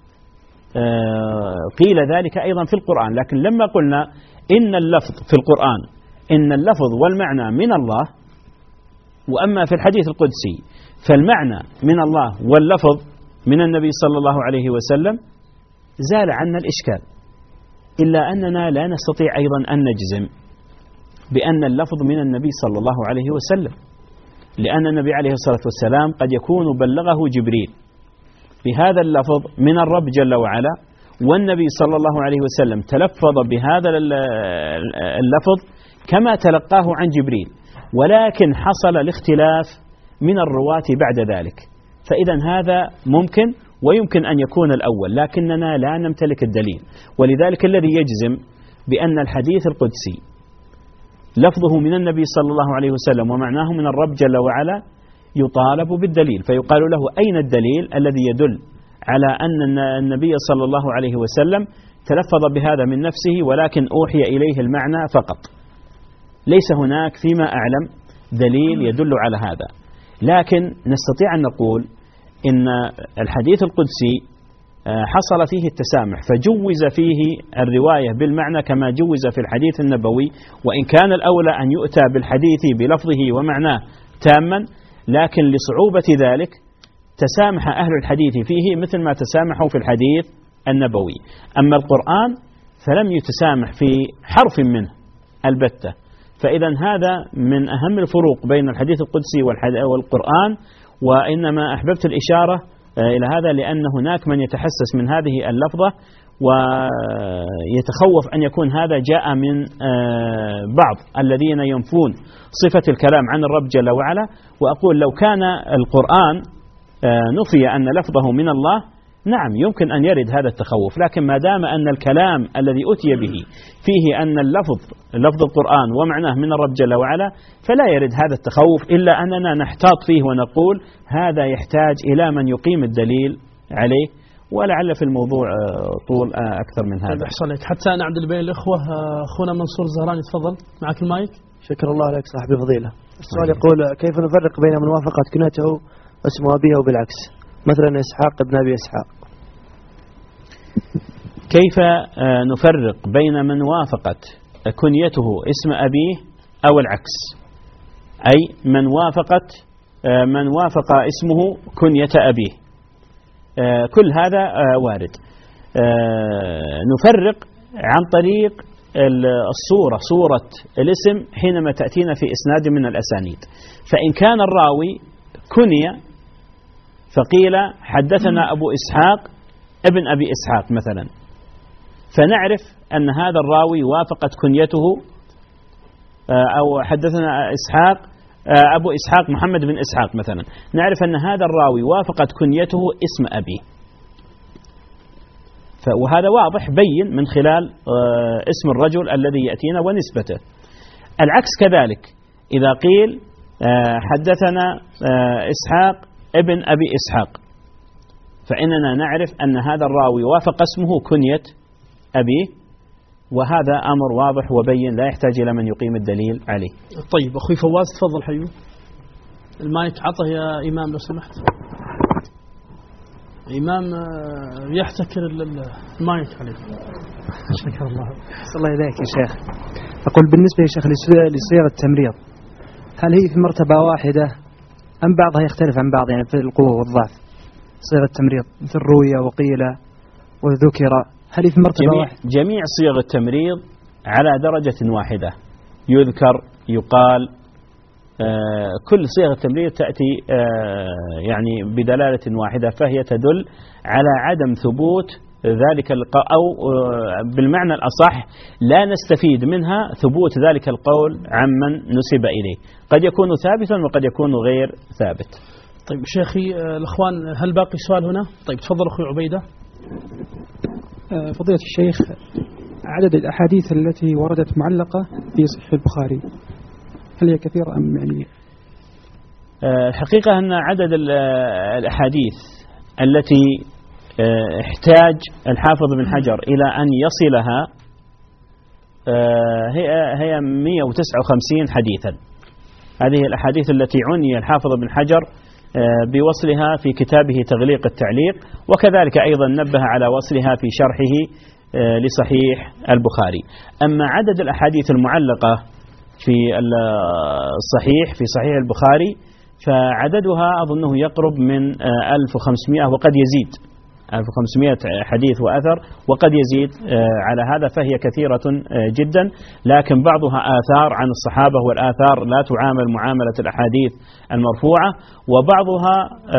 قيل ذلك أيضا في القرآن، لكن لما قلنا إن اللفظ في القرآن إن اللفظ والمعنى من الله، وأما في الحديث القدسي فالمعنى من الله واللفظ من النبي صلى الله عليه وسلم، زال عنا الإشكال. إلا أننا لا نستطيع أيضا أن نجزم بأن اللفظ من النبي صلى الله عليه وسلم، لأن النبي عليه الصلاة والسلام قد يكون بلغه جبريل بهذا اللفظ من الرب جل وعلا، والنبي صلى الله عليه وسلم تلفظ بهذا اللفظ كما تلقاه عن جبريل، ولكن حصل الاختلاف من الرواة بعد ذلك. فإذا هذا ممكن، ويمكن أن يكون الأول، لكننا لا نمتلك الدليل. ولذلك الذي يجزم بأن الحديث القدسي لفظه من النبي صلى الله عليه وسلم ومعناه من الرب جل وعلا يطالب بالدليل، فيقال له أين الدليل الذي يدل على أن النبي صلى الله عليه وسلم تلفظ بهذا من نفسه ولكن أوحي إليه المعنى فقط؟ ليس هناك فيما أعلم دليل يدل على هذا. لكن نستطيع أن نقول إن الحديث القدسي حصل فيه التسامح، فجوز فيه الرواية بالمعنى كما جوز في الحديث النبوي، وإن كان الأولى أن يؤتى بالحديث بلفظه ومعناه تاما، لكن لصعوبة ذلك تسامح أهل الحديث فيه مثل ما تسامحوا في الحديث النبوي. أما القرآن فلم يتسامح في حرف منه البتة. فإذا هذا من أهم الفروق بين الحديث القدسي والقرآن. وإنما أحببت الإشارة إلى هذا لأن هناك من يتحسس من هذه اللفظة ويتخوف أن يكون هذا جاء من بعض الذين ينفون صفة الكلام عن الرب جل وعلا. وأقول لو كان القرآن نفي أن لفظه من الله نعم يمكن أن يرد هذا التخوف، لكن ما دام أن الكلام الذي أتي به فيه أن اللفظ لفظ القرآن ومعناه من الرب جل وعلا فلا يرد هذا التخوف، إلا أننا نحتاط فيه ونقول هذا يحتاج إلى من يقيم الدليل عليه، ولعل في الموضوع طول أكثر من هذا. أحسنت. حتى نعدل بين الإخوة، أخونا منصور الزهراني تفضل معك المايك. شكر الله لك صاحبي فضيلة. السؤال يقول كيف نفرق بين من وافقت كنيته اسم أبيه وبالعكس، مثلا إسحاق ابن أبي إسحاق؟ كيف نفرق بين من وافقت كنيته اسم أبيه أو العكس؟ أي من وافقت من وافق اسمه كنية أبيه، كل هذا وارد. نفرق عن طريق الصورة، صورة الاسم حينما تأتينا في إسناد من الأسانيد، فإن كان الراوي كنية فقيل حدثنا أبو إسحاق ابن أبي إسحاق مثلا، فنعرف أن هذا الراوي وافقت كنيته، أو حدثنا إسحاق أبو إسحاق محمد بن إسحاق مثلا، نعرف أن هذا الراوي وافقت كنيته اسم أبيه، وهذا واضح بين من خلال اسم الرجل الذي يأتينا ونسبته. العكس كذلك، إذا قيل حدثنا إسحاق ابن أبي إسحاق، فإننا نعرف أن هذا الراوي وافق اسمه كنية أبيه، وهذا أمر واضح وبين لا يحتاج إلى من يقيم الدليل عليه. طيب أخوي فواز تفضل حيو، المايك عطه يا إمام لو سمحت. إمام يحتكر المايك عليه. شكر الله. صلى الله إليك يا شيخ. أقول بالنسبة يا شيخ لصيغ التمريض، هل هي في مرتبة واحدة أم بعضها يختلف عن بعض، يعني في القوة والضعف؟ صيغ التمريض مثل روية وقيل وذكر، هل هي في مرتبة جميع واحدة؟ جميع صيغ التمريض على درجة واحدة، يذكر يقال، آه كل صيغ التمريض تأتي آه يعني بدلالة واحدة، فهي تدل على عدم ثبوت ذلك القول، أو آه بالمعنى الأصح لا نستفيد منها ثبوت ذلك القول عمن نسب إليه، قد يكون ثابتا وقد يكون غير ثابت. طيب شيخي آه الأخوان، هل باقي سؤال هنا؟ طيب تفضل أخوي عبيدة. فضيلة الشيخ، عدد الأحاديث التي وردت معلقة في صحيح البخاري هل هي كثيرة أم يعني؟ الحقيقة أن عدد الأحاديث التي احتاج الحافظ بن حجر إلى أن يصلها هي هي مئة وتسعة وخمسين حديثا. هذه الأحاديث التي عني الحافظ بن حجر بوصلها في كتابه تغليق التعليق، وكذلك أيضا نبه على وصلها في شرحه لصحيح البخاري. أما عدد الأحاديث المعلقة في الصحيح في صحيح البخاري فعددها أظنه يقرب من ألف وخمسمئة وقد يزيد، ألف وخمسمئة حديث وأثر وقد يزيد على هذا، فهي كثيرة جدا، لكن بعضها آثار عن الصحابة، والآثار لا تعامل معاملة الأحاديث المرفوعة، وبعضها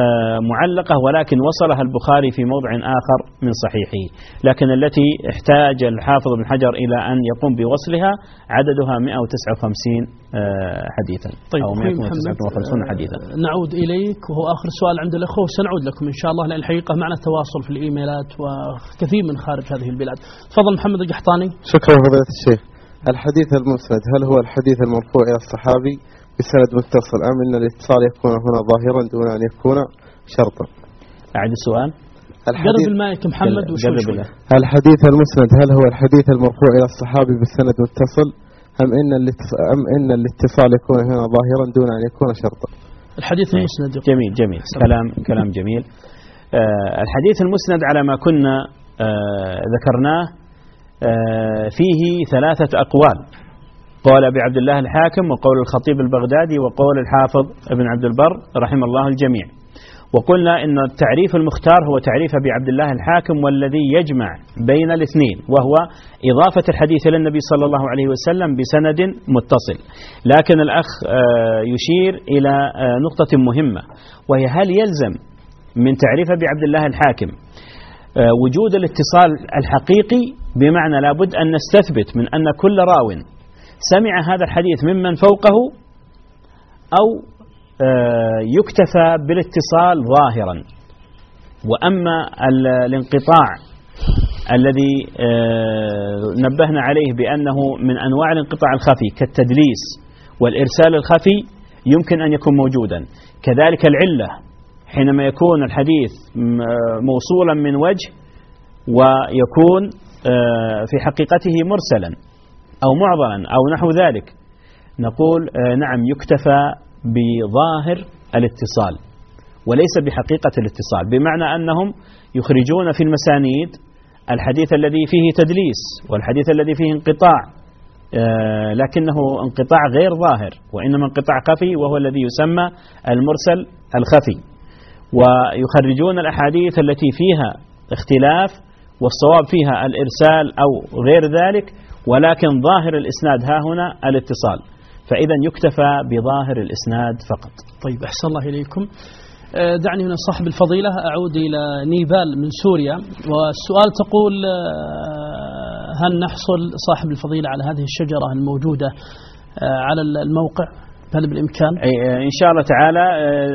معلقة ولكن وصلها البخاري في موضع آخر من صحيحه، لكن التي احتاج الحافظ بن حجر إلى أن يقوم بوصلها عددها مئة وتسعة وخمسين حديثا. طيب أو مئة وتسعة وخمسين حديثا. نعود إليك وهو آخر سؤال عند الأخوة، وسنعود لكم إن شاء الله، لأن الحقيقة معنا تواصل في الإيميلات وكثير من خارج هذه البلاد. تفضل محمد القحطاني. شكرا فضيلة الشيخ. الحديث المسند هل هو الحديث المرفوع إلى الصحابي بسند متصل، أم أن الاتصال يكون هنا ظاهرا دون أن يكون شرطا؟ أعد السؤال. قرب المايك محمد وشوي. الحديث المسند هل هو الحديث المرفوع إلى الصحابي بالسند متصل، أم أن أم أن الاتصال يكون هنا ظاهرا دون أن يكون شرطا؟ الحديث المسند. جميل جميل كلام كلام جميل. آه الحديث المسند على ما كنا آه ذكرناه آه فيه ثلاثة أقوال، قول أبي عبد الله الحاكم، وقول الخطيب البغدادي، وقول الحافظ ابن عبد البر رحم الله الجميع. وقلنا إن التعريف المختار هو تعريف أبي عبد الله الحاكم، والذي يجمع بين الاثنين، وهو إضافة الحديث إلى النبي صلى الله عليه وسلم بسند متصل. لكن الأخ يشير إلى نقطة مهمة، وهي هل يلزم من تعريف أبي عبد الله الحاكم وجود الاتصال الحقيقي، بمعنى لابد أن نستثبت من أن كل راو سمع هذا الحديث ممن فوقه، أو يكتفى بالاتصال ظاهرا؟ وأما الانقطاع الذي نبهنا عليه بأنه من أنواع الانقطاع الخفي كالتدليس والإرسال الخفي يمكن أن يكون موجودا، كذلك العلة حينما يكون الحديث موصولا من وجه ويكون في حقيقته مرسلا أو معضلا أو نحو ذلك، نقول نعم يكتفى بظاهر الاتصال وليس بحقيقة الاتصال، بمعنى أنهم يخرجون في المسانيد الحديث الذي فيه تدليس والحديث الذي فيه انقطاع، لكنه انقطاع غير ظاهر، وإنما انقطاع خفي وهو الذي يسمى المرسل الخفي، ويخرجون الأحاديث التي فيها اختلاف والصواب فيها الإرسال أو غير ذلك، ولكن ظاهر الإسناد ها هنا الاتصال، فإذا يكتفى بظاهر الإسناد فقط. طيب أحسن الله إليكم. دعني هنا صاحب الفضيلة أعود إلى نيبال من سوريا، والسؤال تقول هل نحصل صاحب الفضيلة على هذه الشجرة الموجودة على الموقع؟ هل بالإمكان؟ إن شاء الله تعالى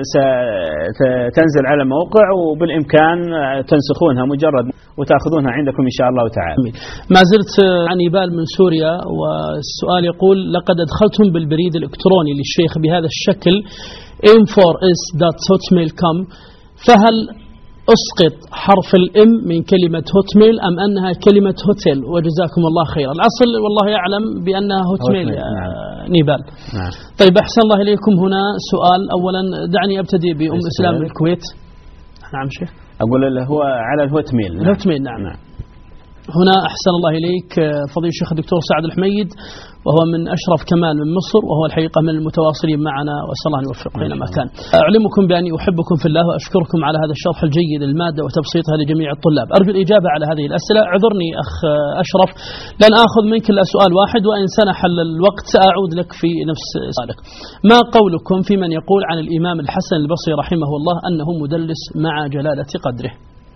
ستنزل على الموقع وبالإمكان تنسخونها مجرد وتأخذونها عندكم إن شاء الله تعالى. ما زلت عن نيبال من سوريا، والسؤال يقول لقد أدخلتم بالبريد الإلكتروني للشيخ بهذا الشكل ام فور اس دوت هوتميل دوت كوم، فهل أسقط حرف الام من كلمة هوتميل أم أنها كلمة هوتيل؟ وجزاكم الله خيرا. الأصل والله يعلم بأنها هوتميل يا نيبال. نعم. طيب أحسن الله إليكم. هنا سؤال، أولا دعني أبتدي بأم إسلام من الكويت. نعم شيخ. أقول له هو على الهوتميل. الهوتميل نعم. نعم. هنا أحسن الله إليك فضيلة الشيخ الدكتور سعد الحميد، وهو من أشرف كمال من مصر، وهو الحقيقة من المتواصلين معنا، وأسأل الله أن يوفقه أينما كان. أعلمكم بأني أحبكم في الله وأشكركم على هذا الشرح الجيد للمادة وتبسيطها لجميع الطلاب. أرجو الإجابة على هذه الأسئلة. اعذرني أخ أشرف لن آخذ منك إلا سؤال واحد، وإن سنح الوقت سأعود لك في نفس سؤالك. ما قولكم في من يقول عن الإمام الحسن البصري رحمه الله أنه مدلس مع جلالة قدره؟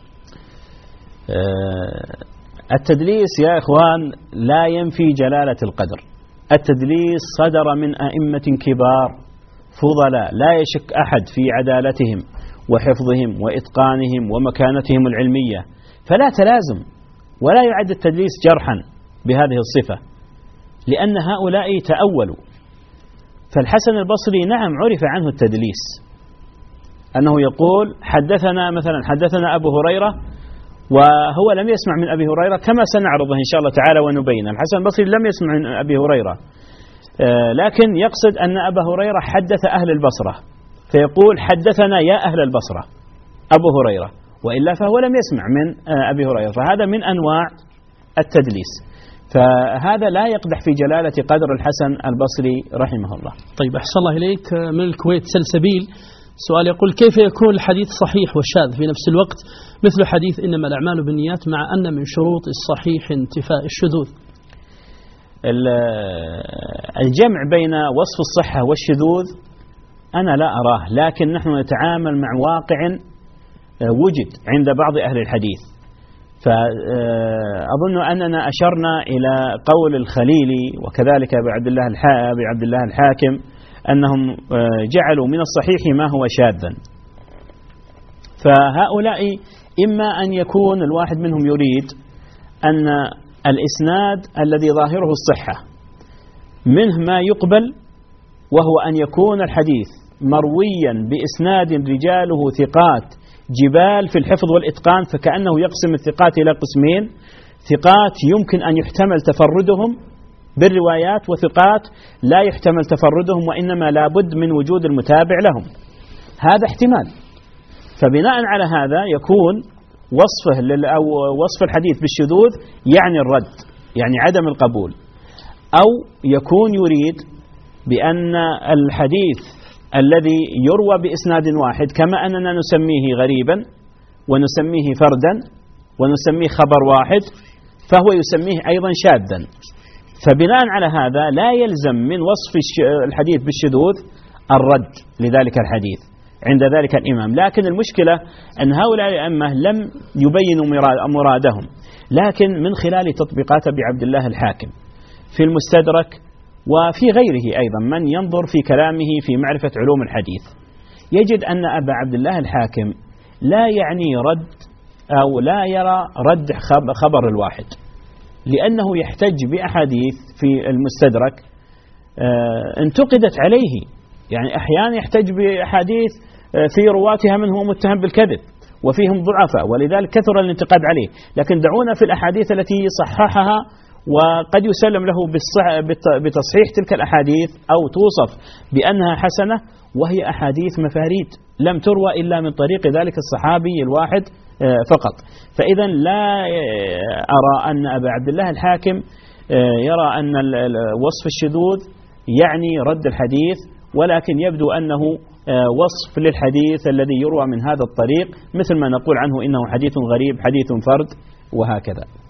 أه التدليس يا إخوان لا ينفي جلالة القدر. التدليس صدر من أئمة كبار فضلاء لا يشك أحد في عدالتهم وحفظهم وإتقانهم ومكانتهم العلمية، فلا تلازم ولا يعد التدليس جرحا بهذه الصفة، لأن هؤلاء تأولوا. فالحسن البصري نعم عرف عنه التدليس، أنه يقول حدثنا مثلا حدثنا أبو هريرة، وهو لم يسمع من أبي هريرة كما سنعرضه إن شاء الله تعالى ونبين. الحسن البصري لم يسمع من أبي هريرة، لكن يقصد أن أبا هريرة حدث أهل البصرة، فيقول حدثنا يا أهل البصرة أبو هريرة، وإلا فهو لم يسمع من أبي هريرة، فهذا من أنواع التدليس. فهذا لا يقدح في جلالة قدر الحسن البصري رحمه الله. طيب أحسن الله إليك. من الكويت سلسبيل سؤال يقول كيف يكون الحديث صحيح والشاذ في نفس الوقت، مثل حديث إنما الأعمال بالنيات، مع أن من شروط الصحيح انتفاء الشذوذ؟ الجمع بين وصف الصحة والشذوذ أنا لا أراه، لكن نحن نتعامل مع واقع وجد عند بعض أهل الحديث. فأظن أننا أشرنا إلى قول الخليلي وكذلك أبي عبد الله أبي عبد الله الحاكم أنهم جعلوا من الصحيح ما هو شاذا. فهؤلاء إما أن يكون الواحد منهم يريد أن الإسناد الذي ظاهره الصحة منه ما يقبل، وهو أن يكون الحديث مرويا بإسناد رجاله ثقات جبال في الحفظ والإتقان، فكأنه يقسم الثقات إلى قسمين: ثقات يمكن أن يحتمل تفردهم بالروايات، وثقات لا يحتمل تفردهم وإنما لابد من وجود المتابع لهم. هذا احتمال. فبناء على هذا يكون وصفه أو وصف الحديث بالشذوذ يعني الرد، يعني عدم القبول، أو يكون يريد بأن الحديث الذي يروى بإسناد واحد كما أننا نسميه غريبا ونسميه فردا ونسميه خبر واحد، فهو يسميه أيضا شاذا. فبناء على هذا لا يلزم من وصف الحديث بالشذوذ الرد لذلك الحديث عند ذلك الإمام. لكن المشكلة أن هؤلاء الأئمة لم يبينوا مرادهم، لكن من خلال تطبيقات أبي عبد الله الحاكم في المستدرك وفي غيره أيضا من ينظر في كلامه في معرفة علوم الحديث يجد أن أبا عبد الله الحاكم لا يعني رد أو لا يرى رد خبر الواحد، لأنه يحتج بأحاديث في المستدرك انتقدت عليه. يعني أحيانا يحتج بأحاديث في رواتها من هو متهم بالكذب وفيهم ضعفاء، ولذلك كثر الانتقاد عليه. لكن دعونا في الأحاديث التي صححها وقد يسلم له بتصحيح تلك الأحاديث أو توصف بأنها حسنة، وهي أحاديث مفاريد لم تروى إلا من طريق ذلك الصحابي الواحد فقط. فإذا لا أرى أن أبا عبد الله الحاكم يرى أن وصف الشذوذ يعني رد الحديث، ولكن يبدو أنه وصف للحديث الذي يروى من هذا الطريق، مثل ما نقول عنه إنه حديث غريب، حديث فرد، وهكذا.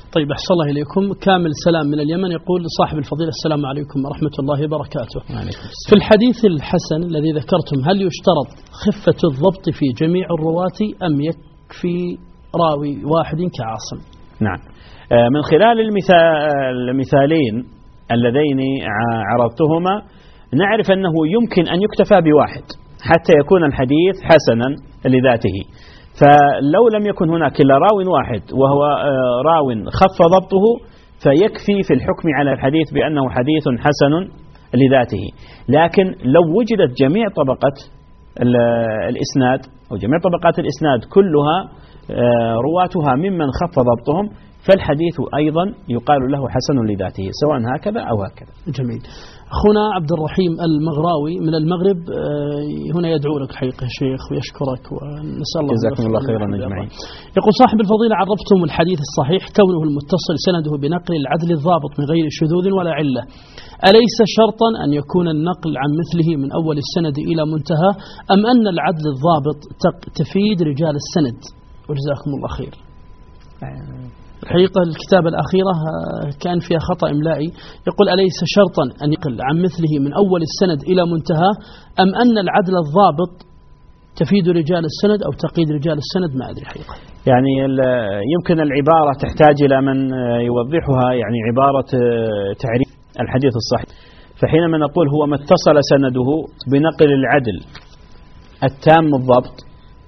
طيب أحسن الله إليكم. كامل سلام من اليمن يقول صاحب الفضيلة السلام عليكم ورحمة الله وبركاته. في الحديث الحسن الذي ذكرتم هل يشترط خفة الضبط في جميع الرواة أم يكفي راوي واحد كعاصم؟ نعم، من خلال المثالين اللذين عرضتهما نعرف أنه يمكن أن يكتفى بواحد حتى يكون الحديث حسنا لذاته. فلو لم يكن هناك إلا راو واحد وهو راو خف ضبطه فيكفي في الحكم على الحديث بأنه حديث حسن لذاته. لكن لو وجدت جميع طبقة الإسناد أو جميع طبقات الإسناد كلها رواتها ممن خف ضبطهم فالحديث أيضا يقال له حسن لذاته سواء هكذا أو هكذا. جميل. أخونا عبد الرحيم المغراوي من المغرب هنا يدعو لك الحقيقة يا شيخ ويشكرك ونسأل الله جزاكم الله خيرا أجمعين. يقول صاحب الفضيلة عرفتم الحديث الصحيح كونه المتصل سنده بنقل العدل الضابط من غير شذوذ ولا علة، أليس شرطا أن يكون النقل عن مثله من أول السند إلى منتهى أم أن العدل الضابط تفيد رجال السند؟ وجزاكم الله خير. الحقيقة الكتابة الأخيرة كان فيها خطأ إملائي، يقول أليس شرطا أن يقل عن مثله من أول السند إلى منتهى أم أن العدل الضابط تفيد رجال السند أو تقييد رجال السند؟ ما أدري حقيقة. يعني يمكن العبارة تحتاج إلى من يوضحها، يعني عبارة تعريف الحديث الصحيح. فحينما نقول هو ما اتصل سنده بنقل العدل التام الضبط،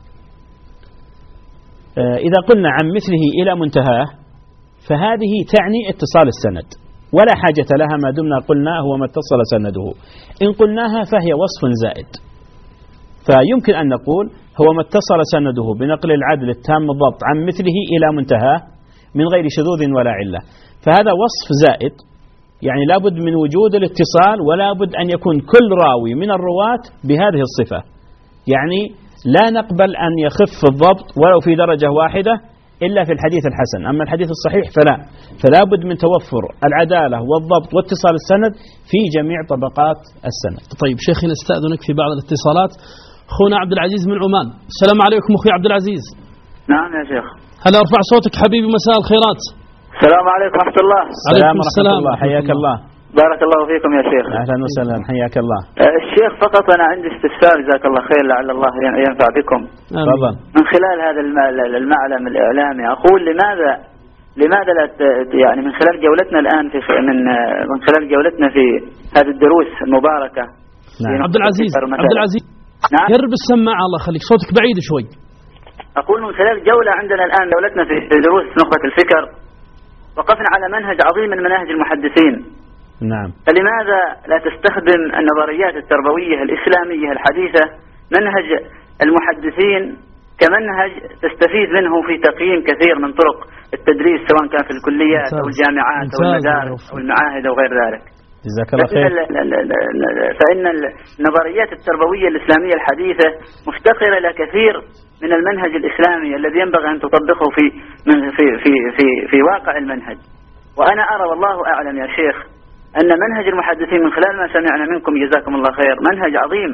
إذا قلنا عن مثله إلى منتهاه فهذه تعني اتصال السند ولا حاجة لها ما دمنا قلنا هو ما اتصل سنده. إن قلناها فهي وصف زائد، فيمكن أن نقول هو ما اتصل سنده بنقل العدل التام الضبط عن مثله إلى منتهاه من غير شذوذ ولا علة، فهذا وصف زائد، يعني لابد من وجود الاتصال ولا بد أن يكون كل راوي من الرواة بهذه الصفة. يعني لا نقبل أن يخف الضبط ولو في درجة واحدة إلا في الحديث الحسن، أما الحديث الصحيح فلا، فلا بد من توفر العدالة والضبط واتصال السند في جميع طبقات السند. طيب شيخي نستأذنك في بعض الاتصالات. أخونا عبد العزيز من عمان. السلام عليكم أخوي عبد العزيز. نعم يا شيخ. هل أرفع صوتك حبيبي؟ مساء الخيرات. السلام عليكم ورحمة الله. السلام ورحمة الله، حياك الله. بارك الله فيكم يا شيخ. أهلا وسهلا، حياك الله. الشيخ فقط أنا عندي استفسار جزاك الله خير لعل الله ينفع بكم. تفضل. من خلال هذا المعلم الإعلامي أقول لماذا لماذا لا يعني من خلال جولتنا الآن في من من خلال جولتنا في هذه الدروس المباركة. نعم. عبد العزيز عبد العزيز نعم. قرب السماعة الله يخليك، صوتك بعيد شوي. أقول من خلال جولة عندنا الآن جولتنا في دروس نخبة الفكر وقفنا على منهج عظيم من مناهج المحدثين. نعم. فلماذا لا تستخدم النظريات التربوية الإسلامية الحديثة منهج المحدثين كمنهج تستفيد منه في تقييم كثير من طرق التدريس سواء كان في الكليات أو الجامعات أو المدارس أو المعاهد أو غير ذلك. جزاك الله خير. فإن النظريات التربوية الإسلامية الحديثة مفتقرة إلى كثير من المنهج الإسلامي الذي ينبغي أن تطبقه في في في في في واقع المنهج. وأنا أرى والله أعلم يا شيخ أن منهج المحدثين من خلال ما سمعنا منكم جزاكم الله خير منهج عظيم،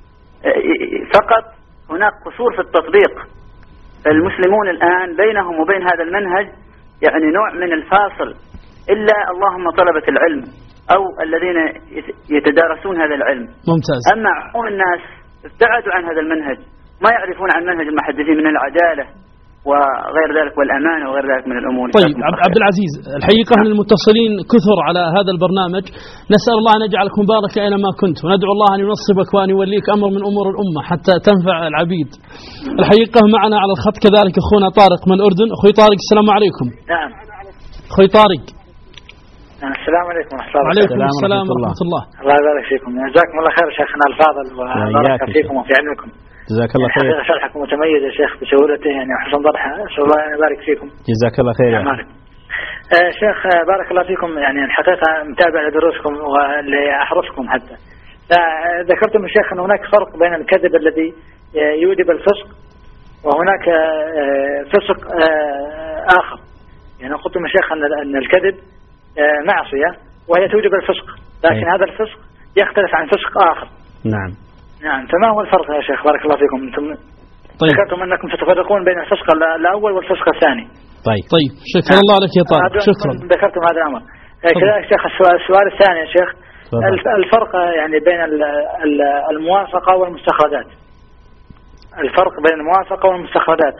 فقط هناك قصور في التطبيق. المسلمون الآن بينهم وبين هذا المنهج يعني نوع من الفاصل، إلا اللهم طلبة العلم أو الذين يتدارسون هذا العلم. ممتاز. أما عموم الناس ابتعدوا عن هذا المنهج، ما يعرفون عن منهج المحدثين من العدالة وغير ذلك والأمانة وغير ذلك من الأمور. طيب عبد العزيز، الحقيقة أن المتصلين كثر على هذا البرنامج، نسأل الله أن يجعلك مبارك أينما كنت، وندعو الله أن ينصبك وأن يوليك أمر من أمور الأمة حتى تنفع العبيد. الحقيقة معنا على الخط كذلك أخونا طارق من الأردن. أخوي طارق السلام عليكم. نعم. أخوي طارق. السلام عليكم ورحمة الله. وعليكم السلام ورحمة الله. الله يبارك فيكم، جزاكم الله خير شيخنا الفاضل وبارك فيكم وفي علمكم. جزاك الله خير. شرحكم متميز يا شيخ بسهولته يعني وحسن طرحه، نسأل الله أن يبارك فيكم. جزاك الله خير يا آه شيخ بارك الله فيكم، يعني الحقيقة متابع لدروسكم ولأحرفكم حتى. ذكرتم يا شيخ أن هناك فرق بين الكذب الذي يوجب الفسق وهناك فسق آخر. يعني قلتم يا شيخ أن الكذب معصية وهي توجب الفسق، لكن هذا الفسق يختلف عن فسق آخر. نعم. نعم، فما هو الفرق يا شيخ بارك الله فيكم؟ انتم طيب. ذكرتم أنكم ستفرقون بين الفسق الأول والفسق الثاني. طيب طيب شكرا الله لك يا طارق. شكرا. ذكرتم هذا الأمر. كذلك شيخ السؤال الثاني يا شيخ، الفرق يعني بين الموافقة والمستخرجات. الفرق بين الموافقة والمستخرجات.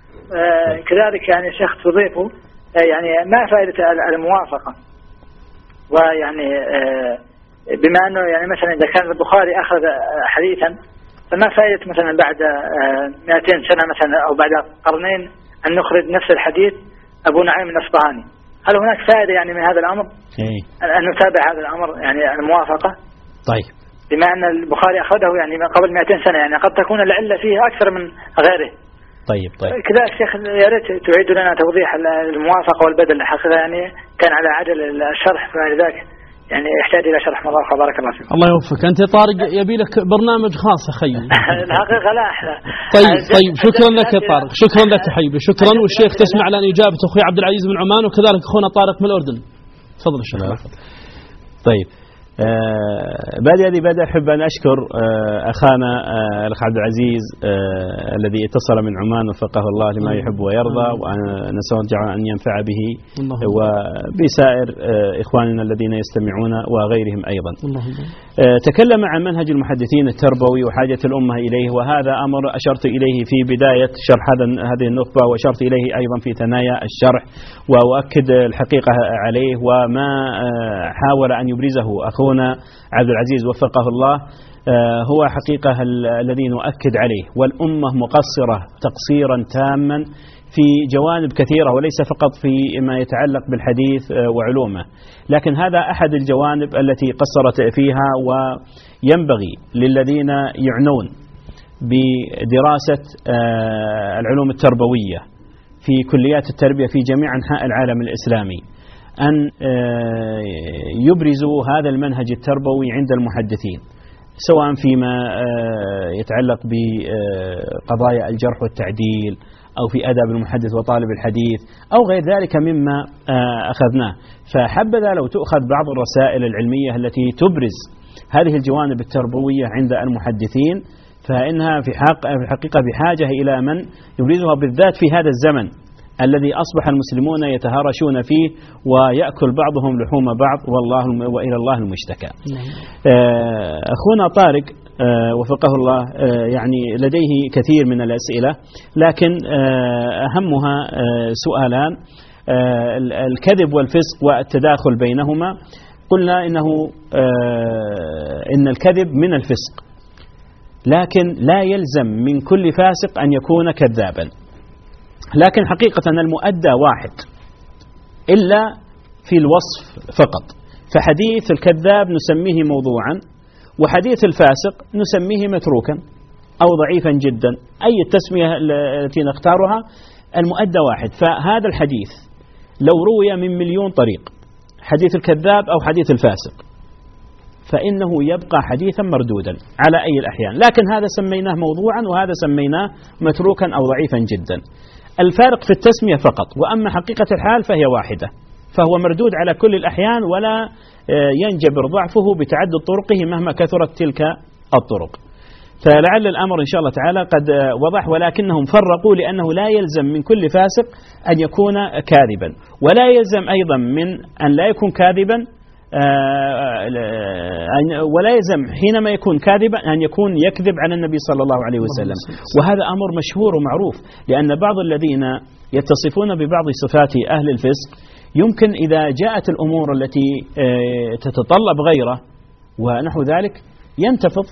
كذلك يعني يا شيخ تضيفوا يعني ما فائدة الموافقة، ويعني بما أنه يعني مثلا إذا كان البخاري أخذ حديثا فما فائدة مثلا بعد مئتين سنة مثلا أو بعد قرنين أن نخرج نفس الحديث أبو نعيم الأصبهاني؟ هل هناك فائدة يعني من هذا الأمر؟ إيه؟ أن نتابع هذا الأمر يعني الموافقة؟ طيب. بما أن البخاري أخذه يعني من قبل مئتين سنة، يعني قد تكون العلة فيه أكثر من غيره. طيب طيب. كذا شيخ يا ريت تعيد لنا توضيح الموافقة والبدل، حقيقة يعني كان على عجل الشرح، فلذلك يعني يحتاج إلى شرح مرة أخرى. بارك الله فيك. الله يوفقك. أنت طارق يبي لك برنامج خاص يا خيي. الحقيقة لا أحلى. طيب طيب شكرا لك يا طارق، شكرا لك يا حبيبي، شكرا. والشيخ تسمع الآن إجابة أخوي عبد العزيز من عمان، وكذلك أخونا طارق من الأردن. تفضل الشيخ. طيب آه بعد هذه بدأ أحب أن أشكر آه أخانا آه الأخ عبد العزيز آه الذي اتصل من عمان وفقه الله لما يحب ويرضى، ونسأل أن ينفع به وبسائر آه إخواننا الذين يستمعون وغيرهم أيضا. آه تكلم عن منهج المحدثين التربوي وحاجة الأمة إليه، وهذا أمر أشرت إليه في بداية شرح هذا هذه النخبة، وأشرت إليه أيضا في ثنايا الشرح، وأؤكد الحقيقة عليه وما آه حاول أن يبرزه أخونا عبد العزيز وفقه الله هو حقيقة الذي نؤكد عليه. والأمة مقصرة تقصيرا تاما في جوانب كثيرة، وليس فقط في ما يتعلق بالحديث وعلومه، لكن هذا أحد الجوانب التي قصرت فيها. وينبغي للذين يعنون بدراسة العلوم التربوية في كليات التربية في جميع أنحاء العالم الإسلامي أن يبرزوا هذا المنهج التربوي عند المحدثين، سواء فيما يتعلق بقضايا الجرح والتعديل، أو في أدب المحدث وطالب الحديث، أو غير ذلك مما أخذناه. فحبذا لو تؤخذ بعض الرسائل العلمية التي تبرز هذه الجوانب التربوية عند المحدثين، فإنها في الحقيقة بحاجة إلى من يبرزها، بالذات في هذا الزمن الذي أصبح المسلمون يتهارشون فيه ويأكل بعضهم لحوم بعض، والله وإلى الله المشتكى. أخونا طارق وفقه الله يعني لديه كثير من الأسئلة، لكن أهمها سؤالان: الكذب والفسق والتداخل بينهما. قلنا إنه إن الكذب من الفسق، لكن لا يلزم من كل فاسق أن يكون كذابا، لكن حقيقة المؤدى واحد إلا في الوصف فقط. فحديث الكذاب نسميه موضوعا، وحديث الفاسق نسميه متروكا أو ضعيفا جدا، أي التسمية التي نختارها المؤدى واحد. فهذا الحديث لو روي من مليون طريق، حديث الكذاب أو حديث الفاسق، فإنه يبقى حديثا مردودا على أي الأحيان، لكن هذا سميناه موضوعا وهذا سميناه متروكا أو ضعيفا جدا. الفارق في التسمية فقط، وأما حقيقة الحال فهي واحدة، فهو مردود على كل الأحيان، ولا ينجبر ضعفه بتعدد طرقه مهما كثرت تلك الطرق. فلعل الأمر إن شاء الله تعالى قد وضح، ولكنهم فرقوا لأنه لا يلزم من كل فاسق أن يكون كاذبا، ولا يلزم أيضا من أن لا يكون كاذبا، ولا يلزم حينما يكون كاذبا أن يكون يكذب على النبي صلى الله عليه وسلم. وهذا أمر مشهور ومعروف، لأن بعض الذين يتصفون ببعض صفات أهل الفسق يمكن إذا جاءت الأمور التي تتطلب غيره ونحو ذلك ينتفض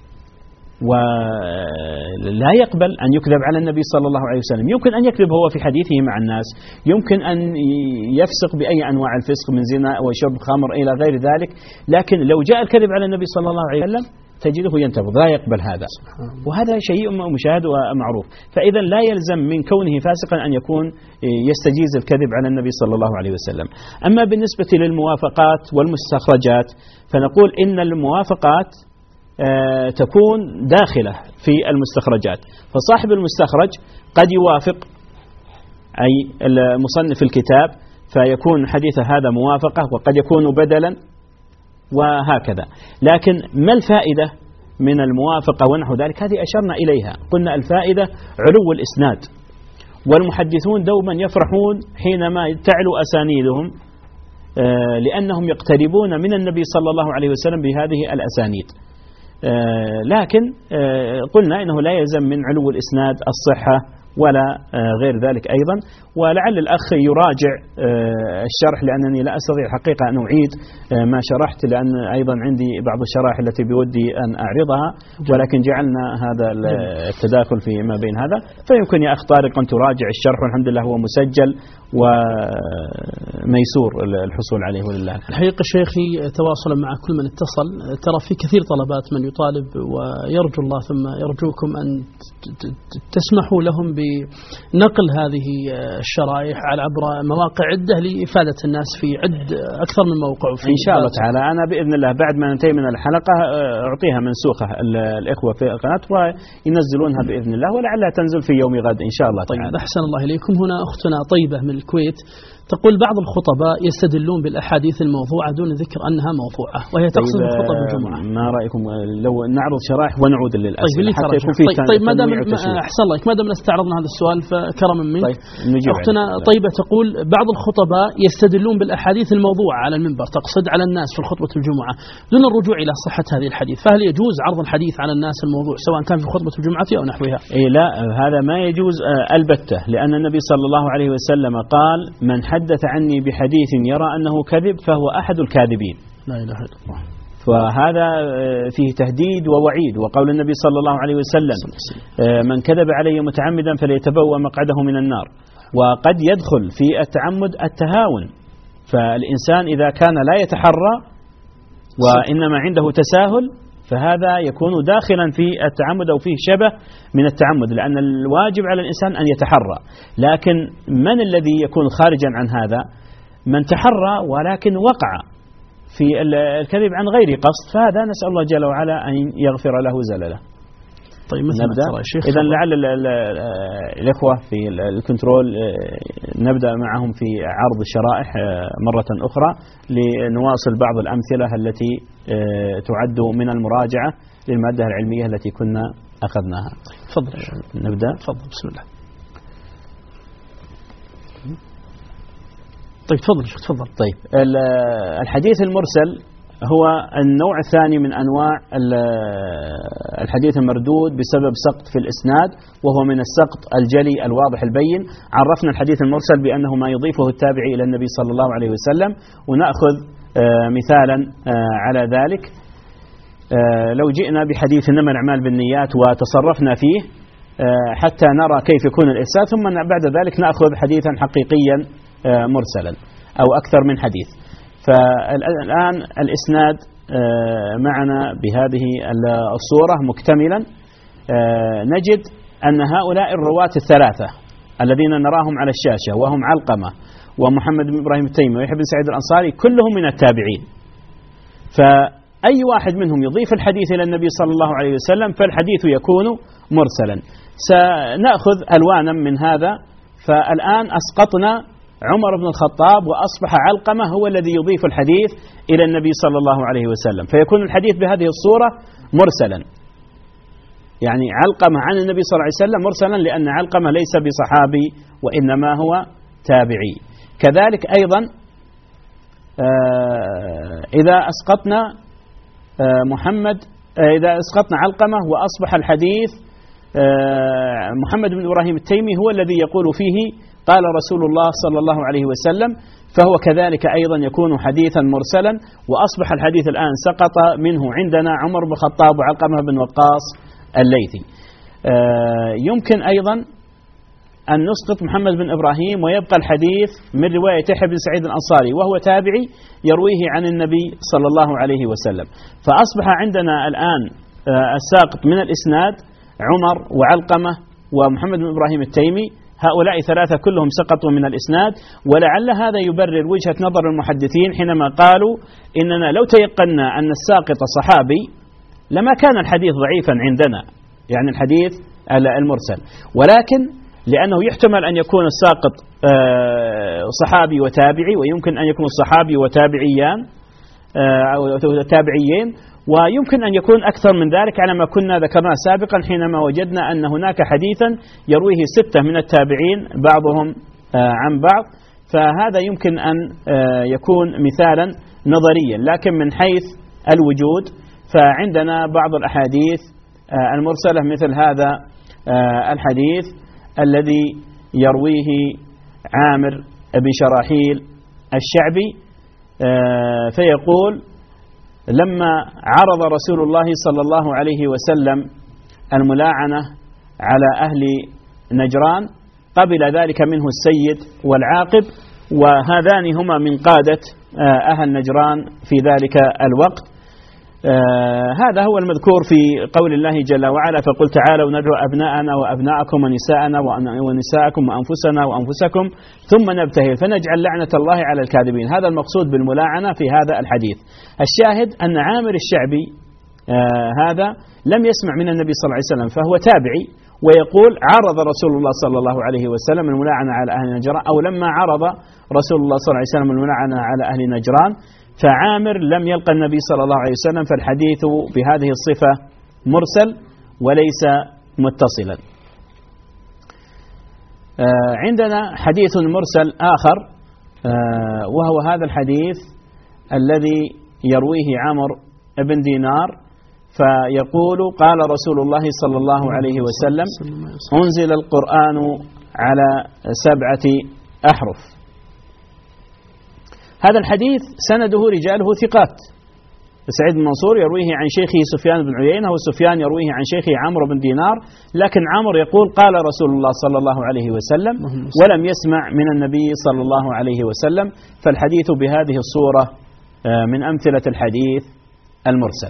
ولا يقبل أن يكذب على النبي صلى الله عليه وسلم. يمكن أن يكذب هو في حديثه مع الناس، يمكن أن يفسق بأي أنواع الفسق من زنا وشرب خمر إلى غير ذلك، لكن لو جاء الكذب على النبي صلى الله عليه وسلم تجده ينتفض، لا يقبل هذا، وهذا شيء مشاهد ومعروف. فإذا لا يلزم من كونه فاسقا أن يكون يستجيز الكذب على النبي صلى الله عليه وسلم. أما بالنسبة للموافقات والمستخرجات فنقول إن الموافقات تكون داخلة في المستخرجات، فصاحب المستخرج قد يوافق أي المصنف الكتاب فيكون حديث هذا موافقة، وقد يكون بدلا وهكذا. لكن ما الفائدة من الموافقة ونحو ذلك، هذه أشرنا إليها. قلنا الفائدة علو الإسناد، والمحدثون دوما يفرحون حينما تعلو أسانيدهم لأنهم يقتربون من النبي صلى الله عليه وسلم بهذه الأسانيد. لكن قلنا إنه لا يلزم من علو الإسناد الصحة ولا غير ذلك أيضا. ولعل الأخ يراجع الشرح، لأنني لا أستطيع الحقيقة أن أعيد ما شرحت، لأن أيضا عندي بعض الشرائح التي بودي أن أعرضها، ولكن جعلنا هذا التداخل فيما بين هذا. فيمكن يا أخ طارق أن تراجع الشرح، والحمد لله هو مسجل وميسور الحصول عليه ولله. الحقيقة شيخي تواصلا مع كل من اتصل، ترى في كثير طلبات من يطالب ويرجو الله ثم يرجوكم أن تسمحوا لهم بنقل هذه الشرائح على عبر مواقع عدة لإفادة الناس في عد أكثر من موقع. إن شاء الله تعالى أنا بإذن الله بعد ما ننتهي من الحلقة أعطيها منسوخة الإخوة في القناة وينزلونها بإذن الله، ولعلها تنزل في يوم غد إن شاء الله تعالى. طيب أحسن الله إليكم. هنا أختنا طيبة من الكويت تقول بعض الخطباء يستدلون بالأحاديث الموضوعة دون ذكر أنها موضوعة، وهي تقصد طيب خطب الجمعة. ما رأيكم لو نعرض شرائح ونعود للأسئلة طيب حتى يكون في طيب, طيب ما دام أحسن الله ما دام استعرضنا هذا السؤال فكرما منك. طيب أختنا طيبة تقول بعض الخطباء يستدلون بالأحاديث الموضوعة على المنبر، تقصد على الناس في خطبة الجمعة دون الرجوع إلى صحة هذه الحديث، فهل يجوز عرض الحديث على الناس الموضوع سواء كان في خطبة الجمعة أو نحوها؟ إيه لا، هذا ما يجوز البتة، لأن النبي صلى الله عليه وسلم قال من حدث عني حديث يرى أنه كذب فهو أحد الكاذبين. لا إله إلا الله. فهذا فيه تهديد ووعيد. وقول النبي صلى الله عليه وسلم من كذب علي متعمدا فليتبوأ مقعده من النار. وقد يدخل في التعمد التهاون، فالإنسان إذا كان لا يتحرى وإنما عنده تساهل فهذا يكون داخلا في التعمد أو فيه شبه من التعمد، لأن الواجب على الإنسان أن يتحرى. لكن من الذي يكون خارجا عن هذا؟ من تحرى ولكن وقع في الكذب عن غير قصد، فهذا نسأل الله جل وعلا أن يغفر له زلله. طيب نبدأ. إذا لعل الإخوة في الكنترول نبدأ معهم في عرض الشرائح مرة أخرى لنواصل بعض الأمثلة التي تعد من المراجعة للمادة العلمية التي كنا أخذناها. تفضل. نبدأ. تفضل بسم الله. طيب تفضل تفضل. طيب الحديث المرسل هو النوع الثاني من أنواع الحديث المردود بسبب سقط في الإسناد، وهو من السقط الجلي الواضح البين. عرفنا الحديث المرسل بأنه ما يضيفه التابعي إلى النبي صلى الله عليه وسلم، ونأخذ مثالا على ذلك. لو جئنا بحديث إنما الأعمال بالنيات وتصرفنا فيه حتى نرى كيف يكون الإرسال، ثم بعد ذلك نأخذ حديثا حقيقيا مرسلا أو أكثر من حديث. فالآن الإسناد معنا بهذه الصورة مكتملا. نجد أن هؤلاء الرواة الثلاثة الذين نراهم على الشاشة وهم علقمة ومحمد بن إبراهيم التيمي ويحيى بن سعيد الأنصاري كلهم من التابعين، فأي واحد منهم يضيف الحديث إلى النبي صلى الله عليه وسلم فالحديث يكون مرسلا. سنأخذ ألوانا من هذا. فالآن أسقطنا عمر بن الخطاب وأصبح علقمة هو الذي يضيف الحديث إلى النبي صلى الله عليه وسلم، فيكون الحديث بهذه الصورة مرسلا، يعني علقمة عن النبي صلى الله عليه وسلم مرسلا، لأن علقمة ليس بصحابي وإنما هو تابعي. كذلك أيضا إذا أسقطنا محمد إذا أسقطنا علقمة وأصبح الحديث محمد بن إبراهيم التيمي هو الذي يقول فيه قال رسول الله صلى الله عليه وسلم، فهو كذلك أيضا يكون حديثا مرسلا. وأصبح الحديث الآن سقط منه عندنا عمر بن الخطاب وعلقمة بن وقاص الليثي. يمكن أيضا أن نسقط محمد بن إبراهيم ويبقى الحديث من رواية يحيى بن سعيد الأنصاري وهو تابعي يرويه عن النبي صلى الله عليه وسلم. فأصبح عندنا الآن الساقط من الإسناد عمر وعلقمة ومحمد بن إبراهيم التيمي، هؤلاء ثلاثة كلهم سقطوا من الإسناد. ولعل هذا يبرر وجهة نظر المحدثين حينما قالوا إننا لو تيقنا أن الساقط صحابي لما كان الحديث ضعيفا عندنا، يعني الحديث المرسل، ولكن لأنه يحتمل أن يكون الساقط صحابي وتابعي، ويمكن أن يكون الصحابي وتابعيان أو تابعيين، ويمكن أن يكون أكثر من ذلك على ما كنا ذكرنا سابقا حينما وجدنا أن هناك حديثا يرويه ستة من التابعين بعضهم عن بعض، فهذا يمكن أن يكون مثالا نظريا. لكن من حيث الوجود فعندنا بعض الأحاديث المرسلة مثل هذا الحديث الذي يرويه عامر بن شراحيل الشعبي، فيقول: لما عرض رسول الله صلى الله عليه وسلم الملاعنة على أهل نجران قبل ذلك منه السيد والعاقب، وهذان هما من قادة أهل نجران في ذلك الوقت. آه هذا هو المذكور في قول الله جل وعلا: فقل تعالوا ندعو أبناءنا وأبناءكم ونساءنا ونساءكم وأنفسنا وأنفسكم ثم نبتهل فنجعل لعنة الله على الكاذبين. هذا المقصود بالملاعنة في هذا الحديث. الشاهد أن عامر الشعبي آه هذا لم يسمع من النبي صلى الله عليه وسلم، فهو تابعي، ويقول: عرض رسول الله صلى الله عليه وسلم الملاعنة على أهل نجران، أو لما عرض رسول الله صلى الله عليه وسلم الملاعنة على أهل نجران. فعامر لم يلقى النبي صلى الله عليه وسلم، فالحديث بهذه الصفة مرسل وليس متصلا. آه عندنا حديث مرسل آخر، آه وهو هذا الحديث الذي يرويه عمرو بن دينار، فيقول: قال رسول الله صلى الله عليه وسلم: أنزل القرآن على سبعة أحرف. هذا الحديث سنده رجاله ثقات. سعيد بن منصور يرويه عن شيخه سفيان بن عيينة، وسفيان يرويه عن شيخه عمرو بن دينار، لكن عمرو يقول: قال رسول الله صلى الله عليه وسلم، ولم يسمع من النبي صلى الله عليه وسلم. فالحديث بهذه الصورة من أمثلة الحديث المرسل.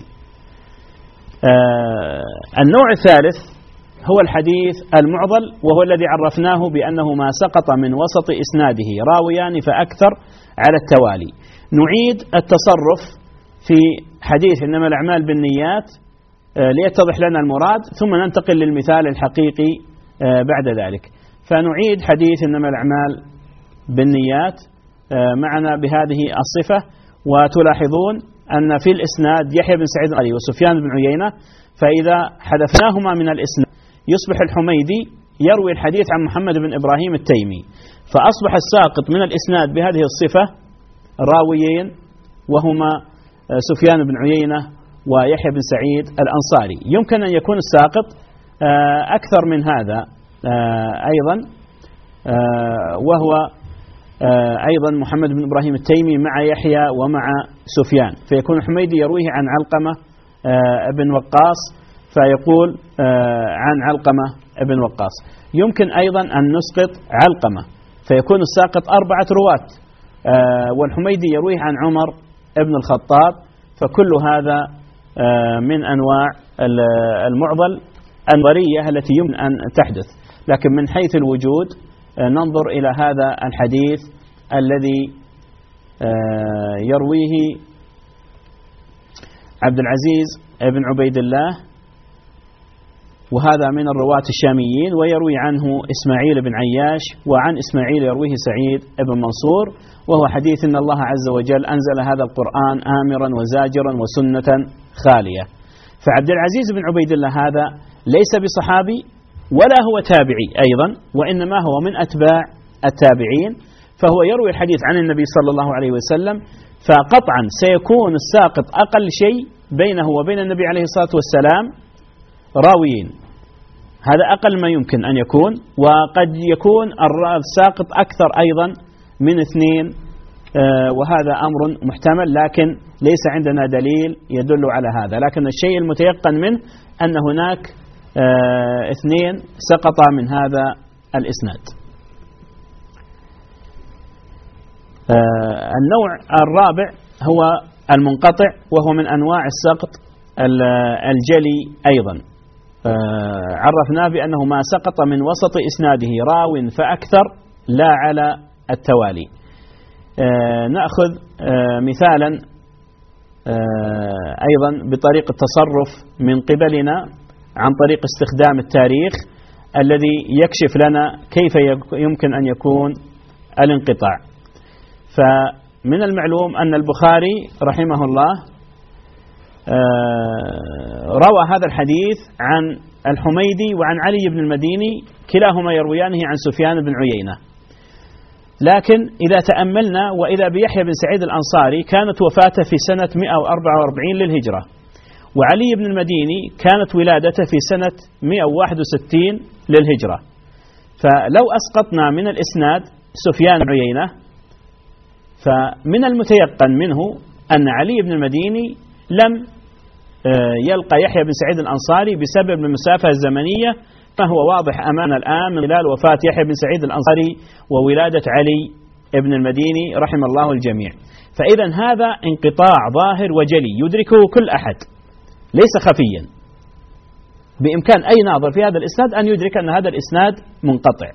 النوع الثالث هو الحديث المعضل، وهو الذي عرفناه بأنه ما سقط من وسط إسناده راويان فأكثر على التوالي. نعيد التصرف في حديث إنما الأعمال بالنيات ليتضح لنا المراد، ثم ننتقل للمثال الحقيقي بعد ذلك. فنعيد حديث إنما الأعمال بالنيات معنا بهذه الصفة. وتلاحظون أن في الإسناد يحيى بن سعيد الأنصاري وسفيان بن عيينة، فإذا حذفناهما من الإسناد يصبح الحميدي يروي الحديث عن محمد بن إبراهيم التيمي، فأصبح الساقط من الإسناد بهذه الصفة راويين، وهما سفيان بن عيينة ويحيى بن سعيد الأنصاري. يمكن أن يكون الساقط أكثر من هذا أيضا، وهو أيضا محمد بن إبراهيم التيمي مع يحيى ومع سفيان، فيكون الحميدي يرويه عن علقمة بن وقاص، فيقول عن علقمة بن وقاص. يمكن أيضا أن نسقط علقمة، فيكون الساقط أربعة رواة، والحميدي يرويه عن عمر بن الخطاب. فكل هذا من أنواع المعضل النظرية التي يمكن أن تحدث. لكن من حيث الوجود ننظر إلى هذا الحديث الذي يرويه عبد العزيز بن عبيد الله، وهذا من الرواة الشاميين، ويروي عنه إسماعيل بن عياش، وعن إسماعيل يرويه سعيد بن منصور، وهو حديث إن الله عز وجل أنزل هذا القرآن آمرا وزاجرا وسنة خالية. فعبد العزيز بن عبيد الله هذا ليس بصحابي ولا هو تابعي أيضا، وإنما هو من أتباع التابعين، فهو يروي الحديث عن النبي صلى الله عليه وسلم. فقطعا سيكون الساقط أقل شيء بينه وبين النبي عليه الصلاة والسلام راويين، هذا أقل ما يمكن أن يكون. وقد يكون الساقط أكثر أيضا من اثنين، وهذا أمر محتمل، لكن ليس عندنا دليل يدل على هذا. لكن الشيء المتيقن منه أن هناك اثنين سقط من هذا الإسناد. النوع الرابع هو المنقطع، وهو من أنواع السقط الجلي أيضا. عرفناه بأنه ما سقط من وسط إسناده راو فأكثر لا على التوالي. نأخذ مثالا أيضا بطريق التصرف من قبلنا عن طريق استخدام التاريخ الذي يكشف لنا كيف يمكن أن يكون الانقطاع. فمن المعلوم أن البخاري رحمه الله روى هذا الحديث عن الحميدي وعن علي بن المديني، كلاهما يرويانه عن سفيان بن عيينة. لكن إذا تأملنا وإذا بيحيى بن سعيد الأنصاري كانت وفاته في سنة مئة وأربعة وأربعين للهجرة، وعلي بن المديني كانت ولادته في سنة مئة وواحد وستين للهجرة. فلو أسقطنا من الإسناد سفيان بن عيينة فمن المتيقن منه أن علي بن المديني لم يلقى يحيى بن سعيد الأنصاري بسبب المسافة الزمنية، فهو واضح أمامنا الآن من خلال وفاة يحيى بن سعيد الأنصاري وولادة علي بن المديني رحم الله الجميع. فإذا هذا انقطاع ظاهر وجلي يدركه كل أحد ليس خفيا، بإمكان أي ناظر في هذا الإسناد أن يدرك أن هذا الإسناد منقطع.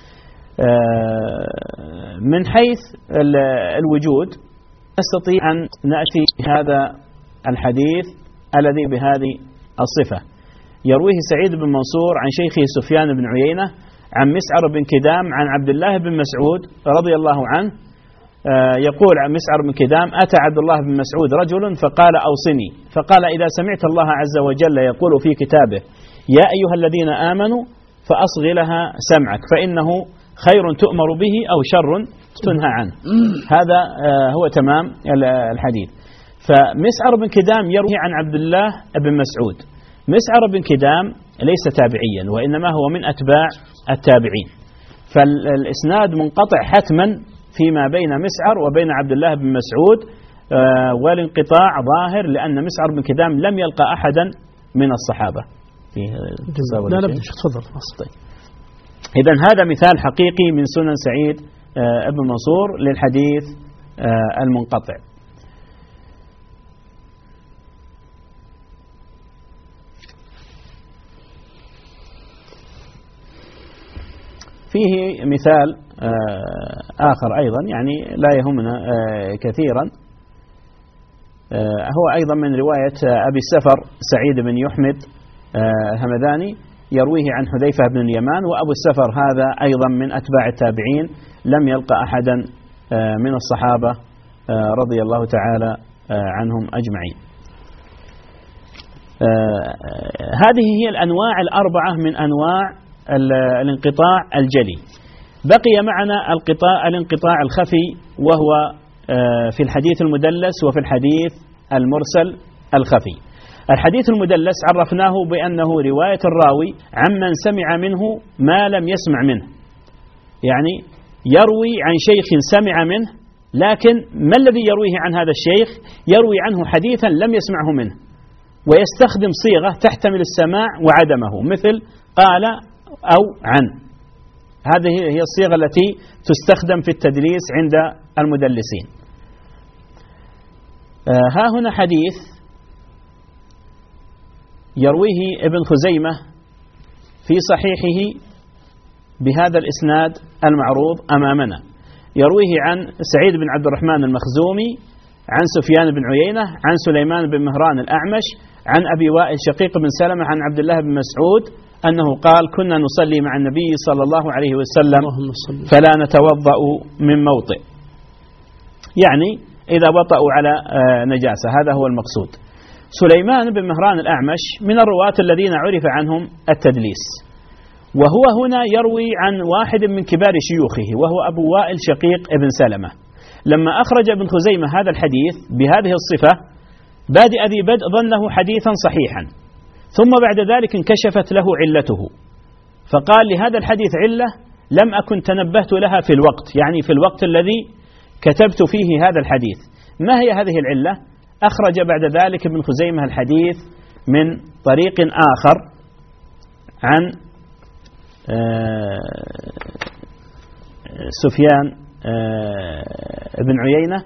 من حيث الوجود نستطيع أن نأتي هذا الحديث الذي بهذه الصفة، يرويه سعيد بن منصور عن شيخه سفيان بن عيينة عن مسعر بن كدام عن عبد الله بن مسعود رضي الله عنه، يقول عن مسعر بن كدام: أتى عبد الله بن مسعود رجل فقال: أوصني. فقال: إذا سمعت الله عز وجل يقول في كتابه: يا أيها الذين آمنوا فأصغ لها سمعك فإنه خير تؤمر به أو شر تنهى عنه. هذا هو تمام الحديث. فمسعر بن كدام يروي عن عبد الله بن مسعود. مسعر بن كدام ليس تابعيا وإنما هو من أتباع التابعين، فالإسناد منقطع حتما فيما بين مسعر وبين عبد الله بن مسعود، والانقطاع ظاهر لأن مسعر بن كدام لم يلقى أحدا من الصحابة. لا لا تفضل. إذن هذا مثال حقيقي من سنن سعيد ابن منصور للحديث المنقطع. فيه مثال آخر أيضا يعني لا يهمنا كثيرا، هو أيضا من رواية أبي السفر سعيد بن يحمد الهمداني يرويه عن حذيفة بن اليمان، وأبو السفر هذا أيضا من أتباع التابعين لم يلقى أحدا من الصحابة رضي الله تعالى عنهم أجمعين. هذه هي الأنواع الأربعة من أنواع الانقطاع الجلي. بقي معنا الانقطاع الانقطاع الخفي، وهو في الحديث المدلس وفي الحديث المرسل الخفي. الحديث المدلس عرفناه بأنه رواية الراوي عمن سمع منه ما لم يسمع منه، يعني يروي عن شيخ سمع منه، لكن ما الذي يرويه عن هذا الشيخ؟ يروي عنه حديثا لم يسمعه منه، ويستخدم صيغة تحتمل السماع وعدمه، مثل قال أو عن. هذه هي الصيغة التي تستخدم في التدليس عند المدلسين. ها هنا حديث يرويه ابن خزيمة في صحيحه بهذا الإسناد المعروض أمامنا، يرويه عن سعيد بن عبد الرحمن المخزومي عن سفيان بن عيينة عن سليمان بن مهران الأعمش عن أبي وائل شقيق بن سلمة عن عبد الله بن مسعود أنه قال: كنا نصلي مع النبي صلى الله عليه وسلم فلا نتوضأ من موطئ، يعني إذا وطأوا على نجاسة، هذا هو المقصود. سليمان بن مهران الأعمش من الرواة الذين عرف عنهم التدليس، وهو هنا يروي عن واحد من كبار شيوخه وهو أبو وائل شقيق ابن سلمة. لما أخرج ابن خزيمة هذا الحديث بهذه الصفة بادئ ذي بدء ظنه حديثا صحيحا، ثم بعد ذلك انكشفت له علته، فقال: لهذا الحديث علة لم أكن تنبهت لها في الوقت، يعني في الوقت الذي كتبت فيه هذا الحديث. ما هي هذه العلة؟ أخرج بعد ذلك ابن خزيمة الحديث من طريق آخر عن سفيان بن عيينة،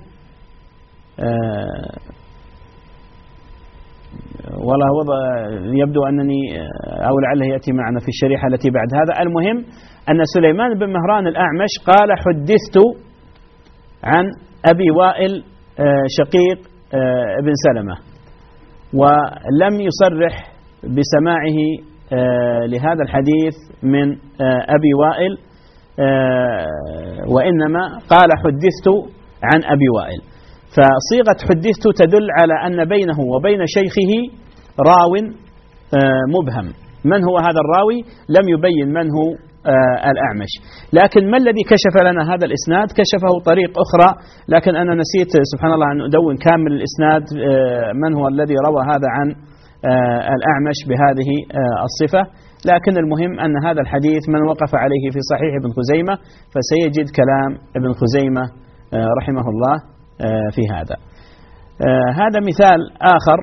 والله وضع يبدو أنني أو لعله يأتي معنا في الشريحة التي بعد هذا. المهم أن سليمان بن مهران الأعمش قال: حدثت عن أبي وائل شقيق ابن سلمة، ولم يصرح بسماعه لهذا الحديث من أبي وائل، وإنما قال: حدثت عن أبي وائل. فصيغة حدثت تدل على أن بينه وبين شيخه راو مبهم. من هو هذا الراوي؟ لم يبين من هو الأعمش. لكن ما الذي كشف لنا هذا الإسناد؟ كشفه طريق أخرى، لكن أنا نسيت سبحان الله أن أدون كامل الإسناد من هو الذي روى هذا عن الأعمش بهذه الصفة. لكن المهم أن هذا الحديث من وقف عليه في صحيح ابن خزيمة فسيجد كلام ابن خزيمة رحمه الله في هذا. هذا مثال آخر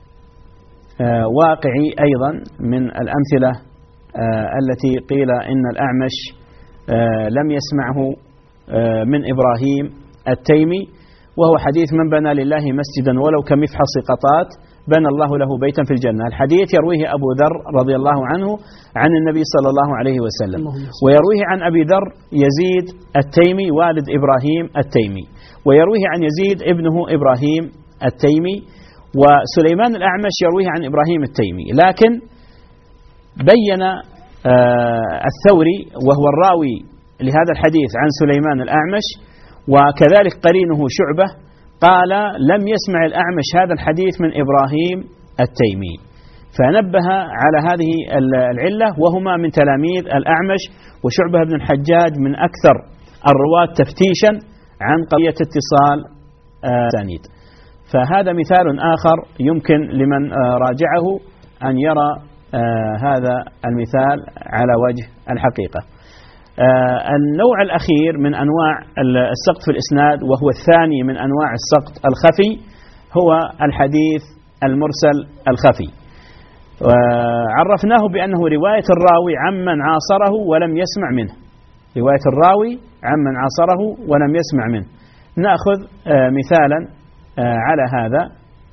واقعي أيضا من الأمثلة التي قيل إن الأعمش لم يسمعه من إبراهيم التيمي، وهو حديث من بنى لله مسجدا ولو كمفحص قطات بنى الله له بيتا في الجنة. الحديث يرويه أبو ذر رضي الله عنه عن النبي صلى الله عليه وسلم، ويرويه عن أبي ذر يزيد التيمي والد إبراهيم التيمي، ويرويه عن يزيد ابنه إبراهيم التيمي، وسليمان الأعمش يرويه عن إبراهيم التيمي. لكن بين الثوري وهو الراوي لهذا الحديث عن سليمان الأعمش وكذلك قرينه شعبة قال لم يسمع الأعمش هذا الحديث من إبراهيم التيمي، فنبه على هذه العلة، وهما من تلاميذ الأعمش، وشعبة بن الحجاج من أكثر الرواة تفتيشا عن قضية اتصال الأسانيد. فهذا مثال آخر يمكن لمن راجعه أن يرى هذا المثال على وجه الحقيقة. النوع الأخير من أنواع السقط في الإسناد وهو الثاني من أنواع السقط الخفي هو الحديث المرسل الخفي. عرفناه بأنه رواية الراوي عمن عاصره ولم يسمع منه، رواية الراوي عمن عاصره ولم يسمع منه. نأخذ مثالا على هذا.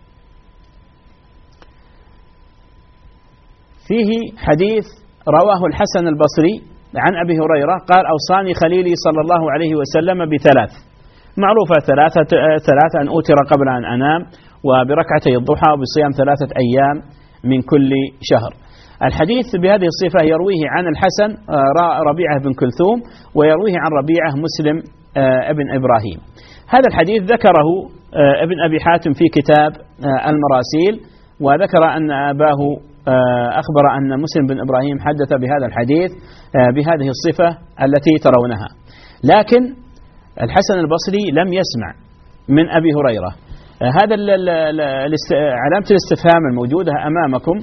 فيه حديث رواه الحسن البصري عن أبي هريرة قال أوصاني خليلي صلى الله عليه وسلم بثلاث، معروفة ثلاثة ثلاثة أن أوتر قبل أن أنام، وبركعتي الضحى، وبصيام ثلاثة أيام من كل شهر. الحديث بهذه الصفة يرويه عن الحسن ربيعة بن كلثوم، ويرويه عن ربيعة مسلم ابن إبراهيم. هذا الحديث ذكره ابن أبي حاتم في كتاب المراسيل، وذكر أن أباه أخبر أن مسلم بن إبراهيم حدث بهذا الحديث بهذه الصفة التي ترونها. لكن الحسن البصري لم يسمع من أبي هريرة. هذا علامة الاستفهام الموجودة أمامكم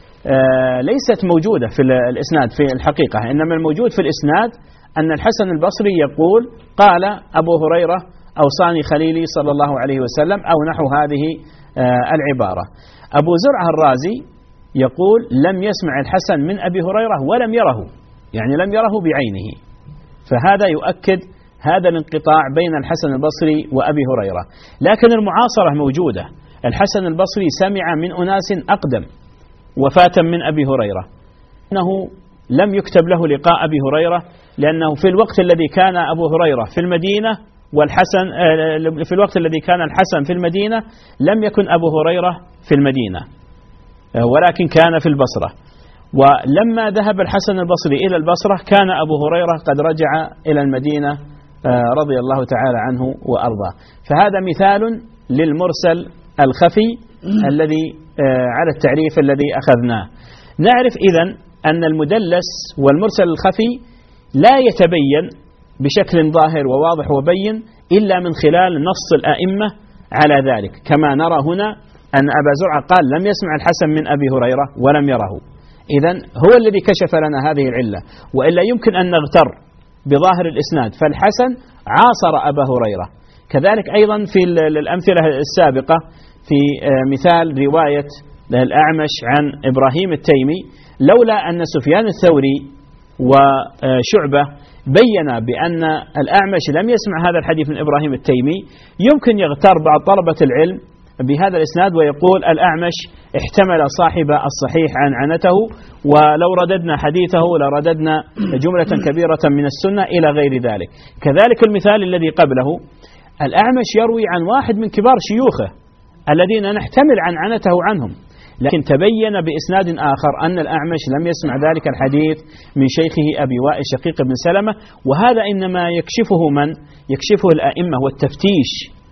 ليست موجودة في الإسناد في الحقيقة، إنما الموجود في الإسناد أن الحسن البصري يقول قال أبو هريرة أوصاني خليلي صلى الله عليه وسلم، أو نحو هذه العبارة. أبو زرعة الرازي يقول لم يسمع الحسن من أبي هريرة ولم يره، يعني لم يره بعينه، فهذا يؤكد هذا الانقطاع بين الحسن البصري وأبي هريرة. لكن المعاصرة موجودة، الحسن البصري سمع من أناس أقدم وفاة من أبي هريرة، أنه لم يكتب له لقاء أبي هريرة، لأنه في الوقت الذي كان أبو هريرة في المدينة والحسن في الوقت الذي كان الحسن في المدينة لم يكن أبو هريرة في المدينة، ولكن كان في البصرة. ولما ذهب الحسن البصري إلى البصرة كان أبو هريرة قد رجع إلى المدينة رضي الله تعالى عنه وأرضاه. فهذا مثال للمرسل الخفي الذي على التعريف الذي أخذناه. نعرف إذن أن المدلس والمرسل الخفي لا يتبين بشكل ظاهر وواضح وبين إلا من خلال نص الأئمة على ذلك، كما نرى هنا أن أبا زرعة قال لم يسمع الحسن من أبي هريرة ولم يره. إذن هو الذي كشف لنا هذه العلة، وإلا يمكن أن نغتر بظاهر الإسناد، فالحسن عاصر أبا هريرة. كذلك أيضا في الأمثلة السابقة في مثال رواية الأعمش عن إبراهيم التيمي، لولا أن سفيان الثوري وشعبة بين بأن الأعمش لم يسمع هذا الحديث من إبراهيم التيمي، يمكن يغتر بعض طلبة العلم بهذا الإسناد ويقول الأعمش احتمل صاحب الصحيح عن عنته، ولو رددنا حديثه لرددنا جملة كبيرة من السنة إلى غير ذلك. كذلك المثال الذي قبله، الأعمش يروي عن واحد من كبار شيوخه الذين نحتمل عن عنته عنهم، لكن تبين بإسناد آخر أن الأعمش لم يسمع ذلك الحديث من شيخه أبي وائل شقيق بن سلمة. وهذا إنما يكشفه من؟ يكشفه الأئمة والتفتيش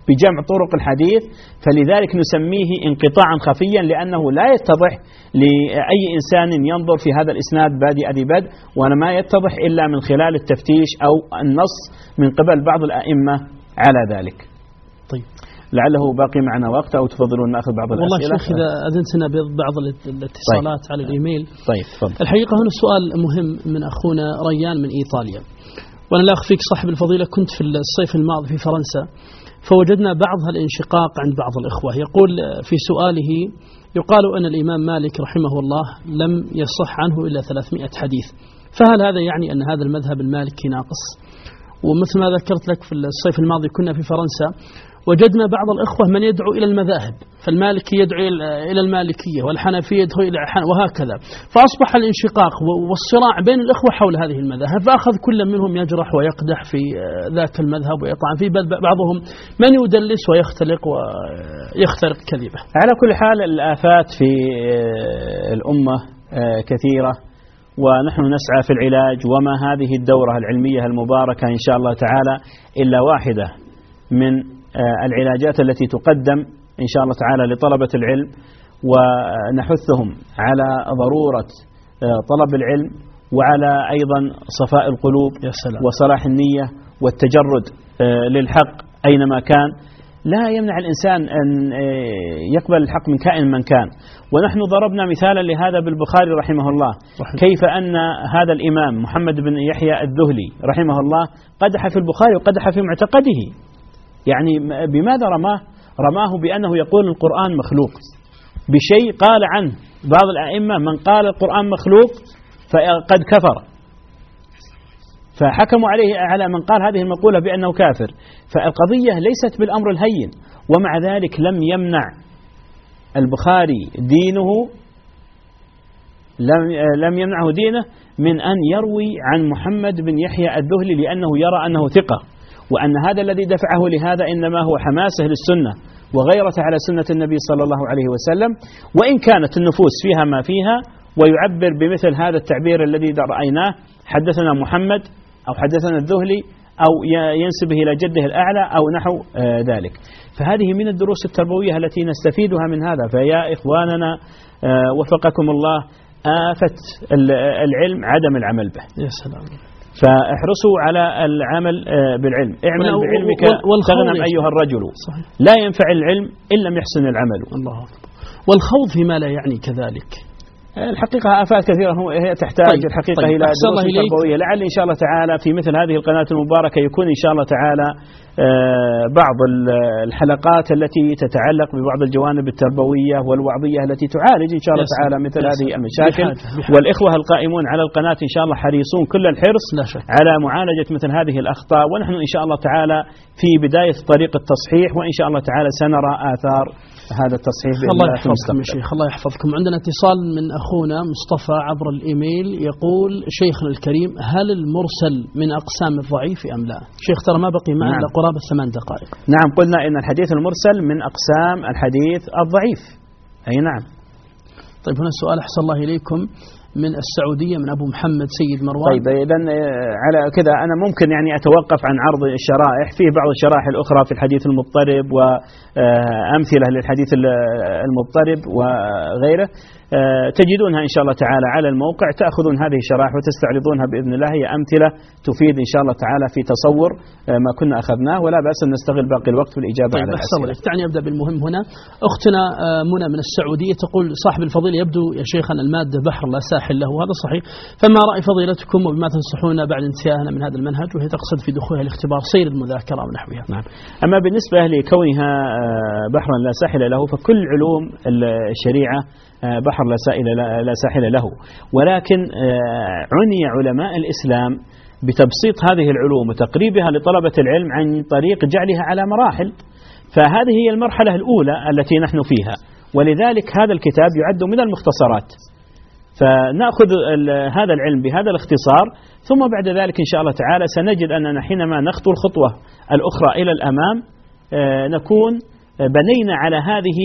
بجمع طرق الحديث، فلذلك نسميه انقطاعا خفيا، لأنه لا يتضح لأي إنسان ينظر في هذا الإسناد بادئ ذي بدء، وما يتضح إلا من خلال التفتيش أو النص من قبل بعض الأئمة على ذلك. طيب لعله باقي معنا وقت أو تفضلون نأخذ بعض الأسئلة؟ والله شيخ إذا أذنتنا ببعض الاتصالات طيب. على الإيميل. طيب تفضل. الحقيقة هنا سؤال مهم من أخونا ريان من إيطاليا. وأنا لا أخفيك صاحب الفضيلة، كنت في الصيف الماضي في فرنسا فوجدنا بعض الانشقاق عند بعض الإخوة. يقول في سؤاله يقال أن الإمام مالك رحمه الله لم يصح عنه إلا ثلاثمائة حديث، فهل هذا يعني أن هذا المذهب المالكي ناقص؟ ومثل ما ذكرت لك في الصيف الماضي كنا في فرنسا وجدنا بعض الإخوة من يدعو إلى المذاهب، فالمالكي يدعو إلى المالكية والحنفية يدعو إلى الحنفية وهكذا، فأصبح الانشقاق والصراع بين الإخوة حول هذه المذاهب، فأخذ كل منهم يجرح ويقدح في ذاك المذهب ويطعن فيه، بل بعضهم من يدلس ويختلق ويخترق كذبه. على كل حال الآفات في الأمة كثيرة، ونحن نسعى في العلاج، وما هذه الدورة العلمية المباركة إن شاء الله تعالى إلا واحدة من العلاجات التي تقدم إن شاء الله تعالى لطلبة العلم، ونحثهم على ضرورة طلب العلم وعلى أيضا صفاء القلوب وصلاح النية والتجرد للحق أينما كان. لا يمنع الإنسان أن يقبل الحق من كائن من كان، ونحن ضربنا مثالا لهذا بالبخاري رحمه الله، كيف أن هذا الإمام محمد بن يحيى الذهلي رحمه الله قدح في البخاري وقدح في معتقده. يعني بماذا رماه؟ رماه بأنه يقول القرآن مخلوق، بشيء قال عنه بعض الأئمة من قال القرآن مخلوق فقد كفر، فحكموا عليه على من قال هذه المقولة بأنه كافر. فالقضية ليست بالأمر الهين، ومع ذلك لم يمنع البخاري دينه لم لم يمنعه دينه من أن يروي عن محمد بن يحيى الذهلي، لأنه يرى أنه ثقة، وأن هذا الذي دفعه لهذا إنما هو حماسه للسنة وغيرته على سنة النبي صلى الله عليه وسلم، وإن كانت النفوس فيها ما فيها، ويعبر بمثل هذا التعبير الذي رأيناه، حدثنا محمد أو حدثنا الذهلي أو ينسبه إلى جده الأعلى أو نحو ذلك. فهذه من الدروس التربوية التي نستفيدها من هذا. فيا إخواننا وفقكم الله، آفة العلم عدم العمل به. يا سلام. فاحرصوا على العمل بالعلم. اعمل بعلمك تغنم أيها الرجل. صحيح. لا ينفع العلم إن لم يحسن العمل. الله أكبر. والخوض فيما لا يعني كذلك. الحقيقة آفات كثيرة هي تحتاج طيب. الحقيقة طيب. إلى دروس تربوية. لعل إن شاء الله تعالى في مثل هذه القناة المباركة يكون إن شاء الله تعالى بعض الحلقات التي تتعلق ببعض الجوانب التربوية والوعظية التي تعالج إن شاء الله تعالى مثل هذه المشاكل. والإخوة القائمون على القناة إن شاء الله حريصون كل الحرص على معالجة مثل هذه الأخطاء، ونحن إن شاء الله تعالى في بداية طريق التصحيح، وإن شاء الله تعالى سنرى آثار هذا التصحيح بإذن الله يحفظكم يا شيخ. الله يحفظكم. عندنا اتصال من أخونا مصطفى عبر الإيميل، يقول شيخنا الكريم هل المرسل من أقسام الضعيف أم لا؟ شيخ ترى ما بقي معنا إلا قرابة ثمان دقائق. نعم، قلنا إن الحديث المرسل من أقسام الحديث الضعيف. أي نعم. طيب هنا السؤال أحسن الله إليكم من السعودية من أبو محمد سيد مروان. طيب إذن على كذا أنا ممكن يعني أتوقف عن عرض الشرائح. فيه بعض الشرائح الأخرى في الحديث المضطرب وأمثلة للحديث المضطرب وغيره تجدونها إن شاء الله تعالى على الموقع، تأخذون هذه الشرائح وتستعرضونها بإذن الله. هي أمثلة تفيد إن شاء الله تعالى في تصور ما كنا أخذناه، ولا بأس أن نستغل باقي الوقت في الإجابة طيب على الأسئلة. دعني أبدأ بالمهم هنا. أختنا منى من السعودية تقول صاحب الفضيلة يبدو يا شيخنا المادة بحر لا ساحل له، وهذا صحيح، فما رأي فضيلتكم وبما تنصحون بعد انتهائنا من هذا المنهج، وهي تقصد في دخولها الاختبار سير المذاكرة ونحوها. نعم. أما بالنسبة لكونها بحرا لا ساحل له، فكل علوم الشريعة بحر لا ساحل لا ساحل له، ولكن عني علماء الإسلام بتبسيط هذه العلوم وتقريبها لطلبة العلم عن طريق جعلها على مراحل، فهذه هي المرحلة الأولى التي نحن فيها، ولذلك هذا الكتاب يعد من المختصرات. فنأخذ هذا العلم بهذا الاختصار، ثم بعد ذلك إن شاء الله تعالى سنجد أننا حينما نخطو الخطوة الأخرى إلى الأمام نكون بنينا على هذه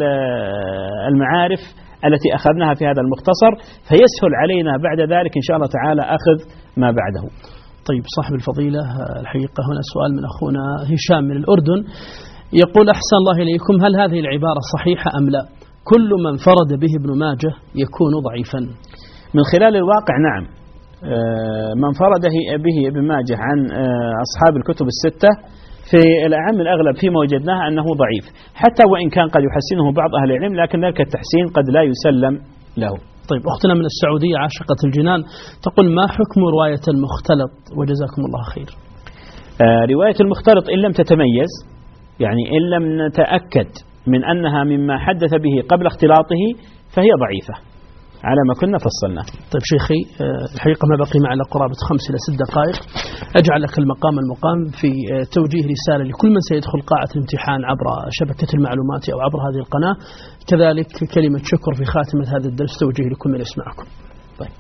المعارف التي أخذناها في هذا المختصر، فيسهل علينا بعد ذلك إن شاء الله تعالى أخذ ما بعده. طيب صاحب الفضيلة، الحقيقة هنا سؤال من أخونا هشام من الأردن، يقول أحسن الله إليكم، هل هذه العبارة صحيحة أم لا؟ كل من فرد به ابن ماجه يكون ضعيفا. من خلال الواقع نعم، من فرد به ابن ماجه عن أصحاب الكتب الستة في الأعم الأغلب فيما وجدناه أنه ضعيف، حتى وإن كان قد يحسنه بعض أهل العلم، لكن ذلك التحسين قد لا يسلم له. طيب، أختنا من السعودية عاشقة الجنان تقول: ما حكم رواية المختلط؟ وجزاكم الله خير. آه رواية المختلط إن لم تتميز، يعني إن لم نتأكد من أنها مما حدث به قبل اختلاطه فهي ضعيفة على ما كنا فصلنا. طيب شيخي، الحقيقة ما بقي معنا قرابة خمس إلى ست دقائق، أجعل لك المقام المقام في توجيه رسالة لكل من سيدخل قاعة الامتحان عبر شبكة المعلومات أو عبر هذه القناة، كذلك كلمة شكر في خاتمة هذا الدرس توجيه لكل من يسمعكم. طيب.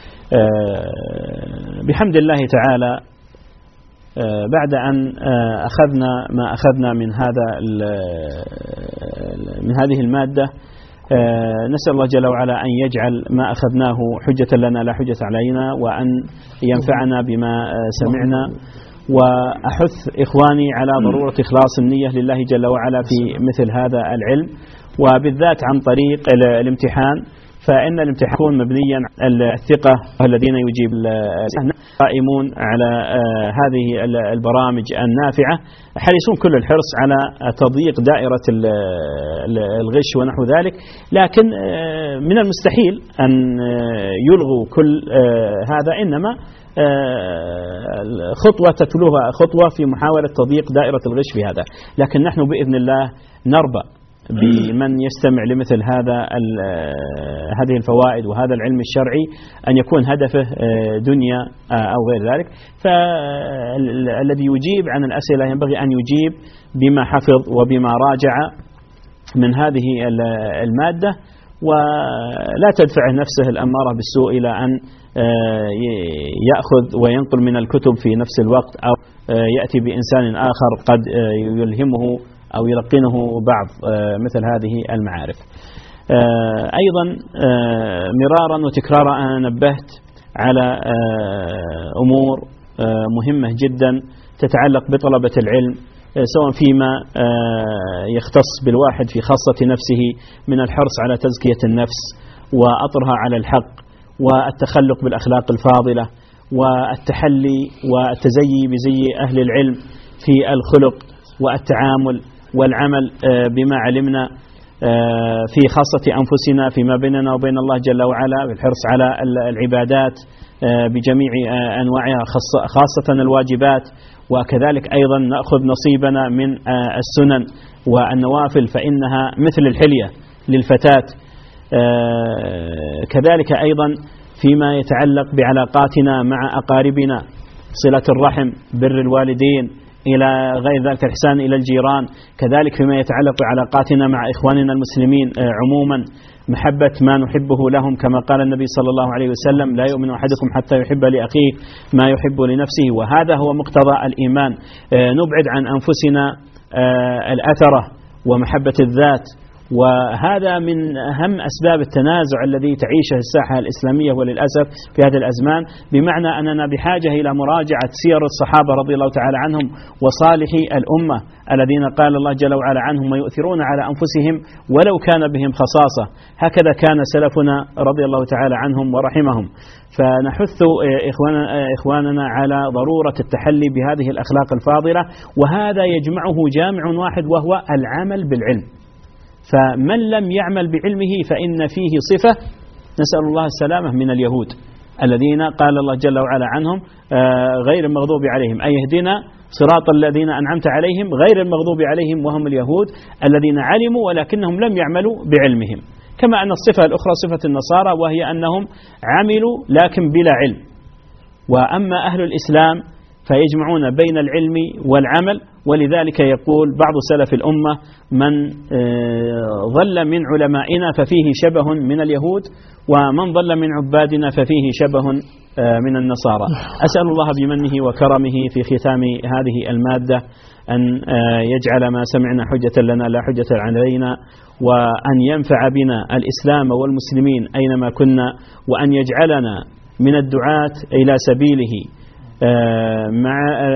أه بحمد الله تعالى، أه بعد أن أه أخذنا ما أخذنا من هذا من هذه المادة، أه نسأل الله جل وعلا أن يجعل ما أخذناه حجة لنا لا حجة علينا، وأن ينفعنا بما سمعنا. وأحث إخواني على ضرورة إخلاص النية لله جل وعلا في مثل هذا العلم، وبالذات عن طريق الامتحان، فإن الامتحان يكون مبنيا على الثقة، الذين يجيب قائمون على هذه البرامج النافعة حريصون كل الحرص على تضييق دائرة الغش ونحو ذلك، لكن من المستحيل أن يلغوا كل هذا، إنما خطوة تتلوها خطوة في محاولة تضييق دائرة الغش في هذا. لكن نحن بإذن الله نربى بمن يستمع لمثل هذا هذه الفوائد وهذا العلم الشرعي أن يكون هدفه دنيا أو غير ذلك. فالذي يجيب عن الأسئلة ينبغي أن يجيب بما حفظ وبما راجع من هذه المادة، ولا تدفع نفسه الأمارة بالسوء إلى أن يأخذ وينقل من الكتب في نفس الوقت، أو يأتي بإنسان آخر قد يلهمه أو يلقنه بعض مثل هذه المعارف. أيضا مرارا وتكرارا أنا نبهت على أمور مهمة جدا تتعلق بطلبة العلم، سواء فيما يختص بالواحد في خاصة نفسه من الحرص على تزكية النفس وأطرها على الحق والتخلق بالأخلاق الفاضلة والتحلي والتزيي بزي أهل العلم في الخلق والتعامل والعمل بما علمنا في خاصة أنفسنا فيما بيننا وبين الله جل وعلا، بالحرص على العبادات بجميع أنواعها خاصة الواجبات، وكذلك أيضا نأخذ نصيبنا من السنن والنوافل فإنها مثل الحلية للفتاة. كذلك أيضا فيما يتعلق بعلاقاتنا مع أقاربنا، صلة الرحم، بر الوالدين، إلى غير ذلك، الإحسان إلى الجيران. كذلك فيما يتعلق بعلاقاتنا مع إخواننا المسلمين عموما، محبة ما نحبه لهم، كما قال النبي صلى الله عليه وسلم: لا يؤمن أحدكم حتى يحب لأخيه ما يحب لنفسه. وهذا هو مقتضى الإيمان. نبعد عن أنفسنا الأثرة ومحبة الذات، وهذا من أهم أسباب التنازع الذي تعيشه الساحة الإسلامية وللأسف في هذا الأزمان، بمعنى أننا بحاجة إلى مراجعة سير الصحابة رضي الله تعالى عنهم وصالحي الأمة الذين قال الله جل وعلا عنهم: ويؤثرون على أنفسهم ولو كان بهم خصاصة. هكذا كان سلفنا رضي الله تعالى عنهم ورحمهم. فنحث إخواننا على ضرورة التحلي بهذه الأخلاق الفاضلة، وهذا يجمعه جامع واحد وهو العمل بالعلم. فمن لم يعمل بعلمه فإن فيه صفة، نسأل الله السلامة، من اليهود الذين قال الله جل وعلا عنهم: غير المغضوب عليهم، أي يهدنا صراط الذين أنعمت عليهم غير المغضوب عليهم وهم اليهود الذين علموا ولكنهم لم يعملوا بعلمهم. كما أن الصفة الأخرى صفة النصارى، وهي أنهم عملوا لكن بلا علم. وأما أهل الإسلام فيجمعون بين العلم والعمل، ولذلك يقول بعض سلف الأمة: من ظل من علمائنا ففيه شبه من اليهود، ومن ظل من عبادنا ففيه شبه من النصارى. أسأل الله بمنه وكرمه في ختام هذه المادة أن يجعل ما سمعنا حجة لنا لا حجة علينا، وأن ينفع بنا الإسلام والمسلمين أينما كنا، وأن يجعلنا من الدعاة إلى سبيله مع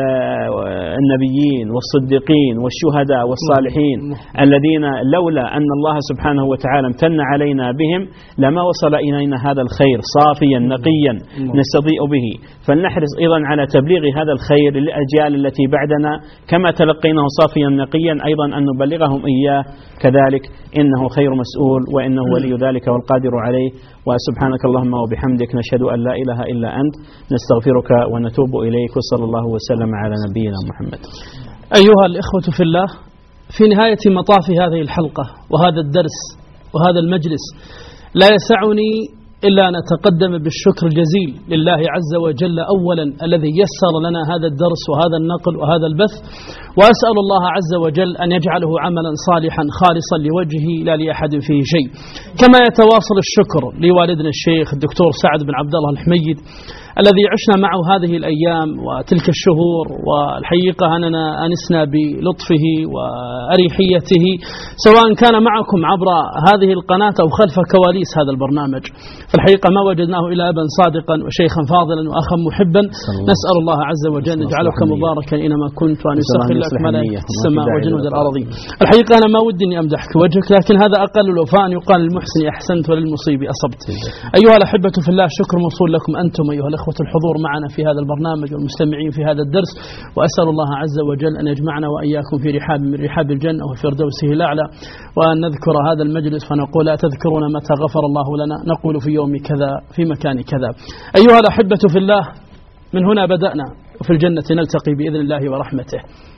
النبيين والصديقين والشهداء والصالحين الذين لولا أن الله سبحانه وتعالى امتن علينا بهم لما وصل إلينا هذا الخير صافيا نقيا نستضيء به. فلنحرص أيضا على تبليغ هذا الخير للأجيال التي بعدنا كما تلقيناه صافيا نقيا، أيضا أن نبلغهم إياه كذلك، إنه خير مسؤول وإنه ولي ذلك والقادر عليه. وسبحانك اللهم وبحمدك نشهد أن لا إله إلا أنت نستغفرك ونتوب إليك، وصلى الله وسلم على نبينا محمد. أيها الإخوة في الله، في نهاية مطاف هذه الحلقة وهذا الدرس وهذا المجلس لا يسعني إلا أن أتقدم بالشكر الجزيل لله عز وجل أولا الذي يسر لنا هذا الدرس وهذا النقل وهذا البث، وأسأل الله عز وجل أن يجعله عملا صالحا خالصا لوجهه لا لأحد فيه شيء. كما يتواصل الشكر لوالدنا الشيخ الدكتور سعد بن عبد الله الحميد الذي عشنا معه هذه الأيام وتلك الشهور، والحقيقة أننا أنسنا بلطفه وأريحيته سواء كان معكم عبر هذه القناة أو خلف كواليس هذا البرنامج. فالحقيقة ما وجدناه إلا أبا صادقا وشيخا فاضلا وأخا محبا. نسأل الله عز وجل أن يجعلك مباركا إنما كنت، وأن يسخر لك ملائكة السماء وجنود الأرضين. الحقيقة أنا ما ودي أني أمدحك وجهك، لكن هذا أقل الوفاء أن يقال للمحسن أحسنت وللمصيب أصبت. أيها الأحبة في الله، شكر موصول لكم أنتم أيها الأخوة الحضور معنا في هذا البرنامج والمستمعين في هذا الدرس، وأسأل الله عز وجل أن يجمعنا وإياكم في رحاب من رحاب الجنة وفردوسه الأعلى، وأن نذكر هذا المجلس فنقول أتذكرون متى غفر الله لنا، نقول في يوم كذا في مكان كذا. أيها الأحبة في الله، من هنا بدأنا وفي الجنة نلتقي بإذن الله ورحمته.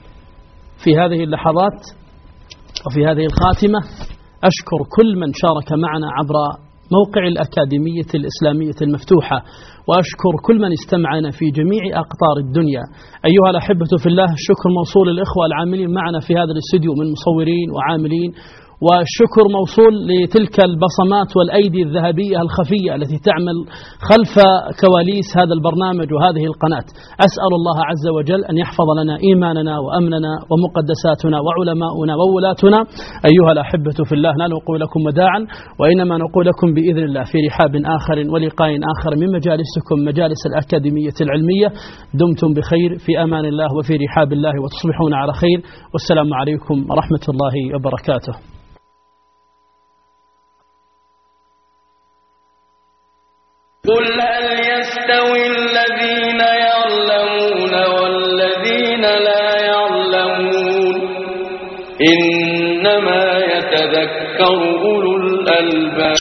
في هذه اللحظات وفي هذه الخاتمة أشكر كل من شارك معنا عبر موقع الأكاديمية الإسلامية المفتوحة، وأشكر كل من استمعنا في جميع أقطار الدنيا. أيها الأحبة في الله، الشكر موصول الإخوة العاملين معنا في هذا الاستوديو من مصورين وعاملين، والشكر موصول لتلك البصمات والأيدي الذهبية الخفية التي تعمل خلف كواليس هذا البرنامج وهذه القناة. أسأل الله عز وجل أن يحفظ لنا إيماننا وأمننا ومقدساتنا وعلماؤنا وولاتنا. أيها الأحبة في الله، لا نقول لكم وداعا، وإنما نقول لكم بإذن الله في رحاب آخر ولقاء آخر من مجالسكم مجالس الأكاديمية العلمية. دمتم بخير في أمان الله وفي رحاب الله، وتصبحون على خير، والسلام عليكم ورحمة الله وبركاته. قل هل يستوي الذين يعلمون والذين لا يعلمون إنما يتذكر أولو الألباب.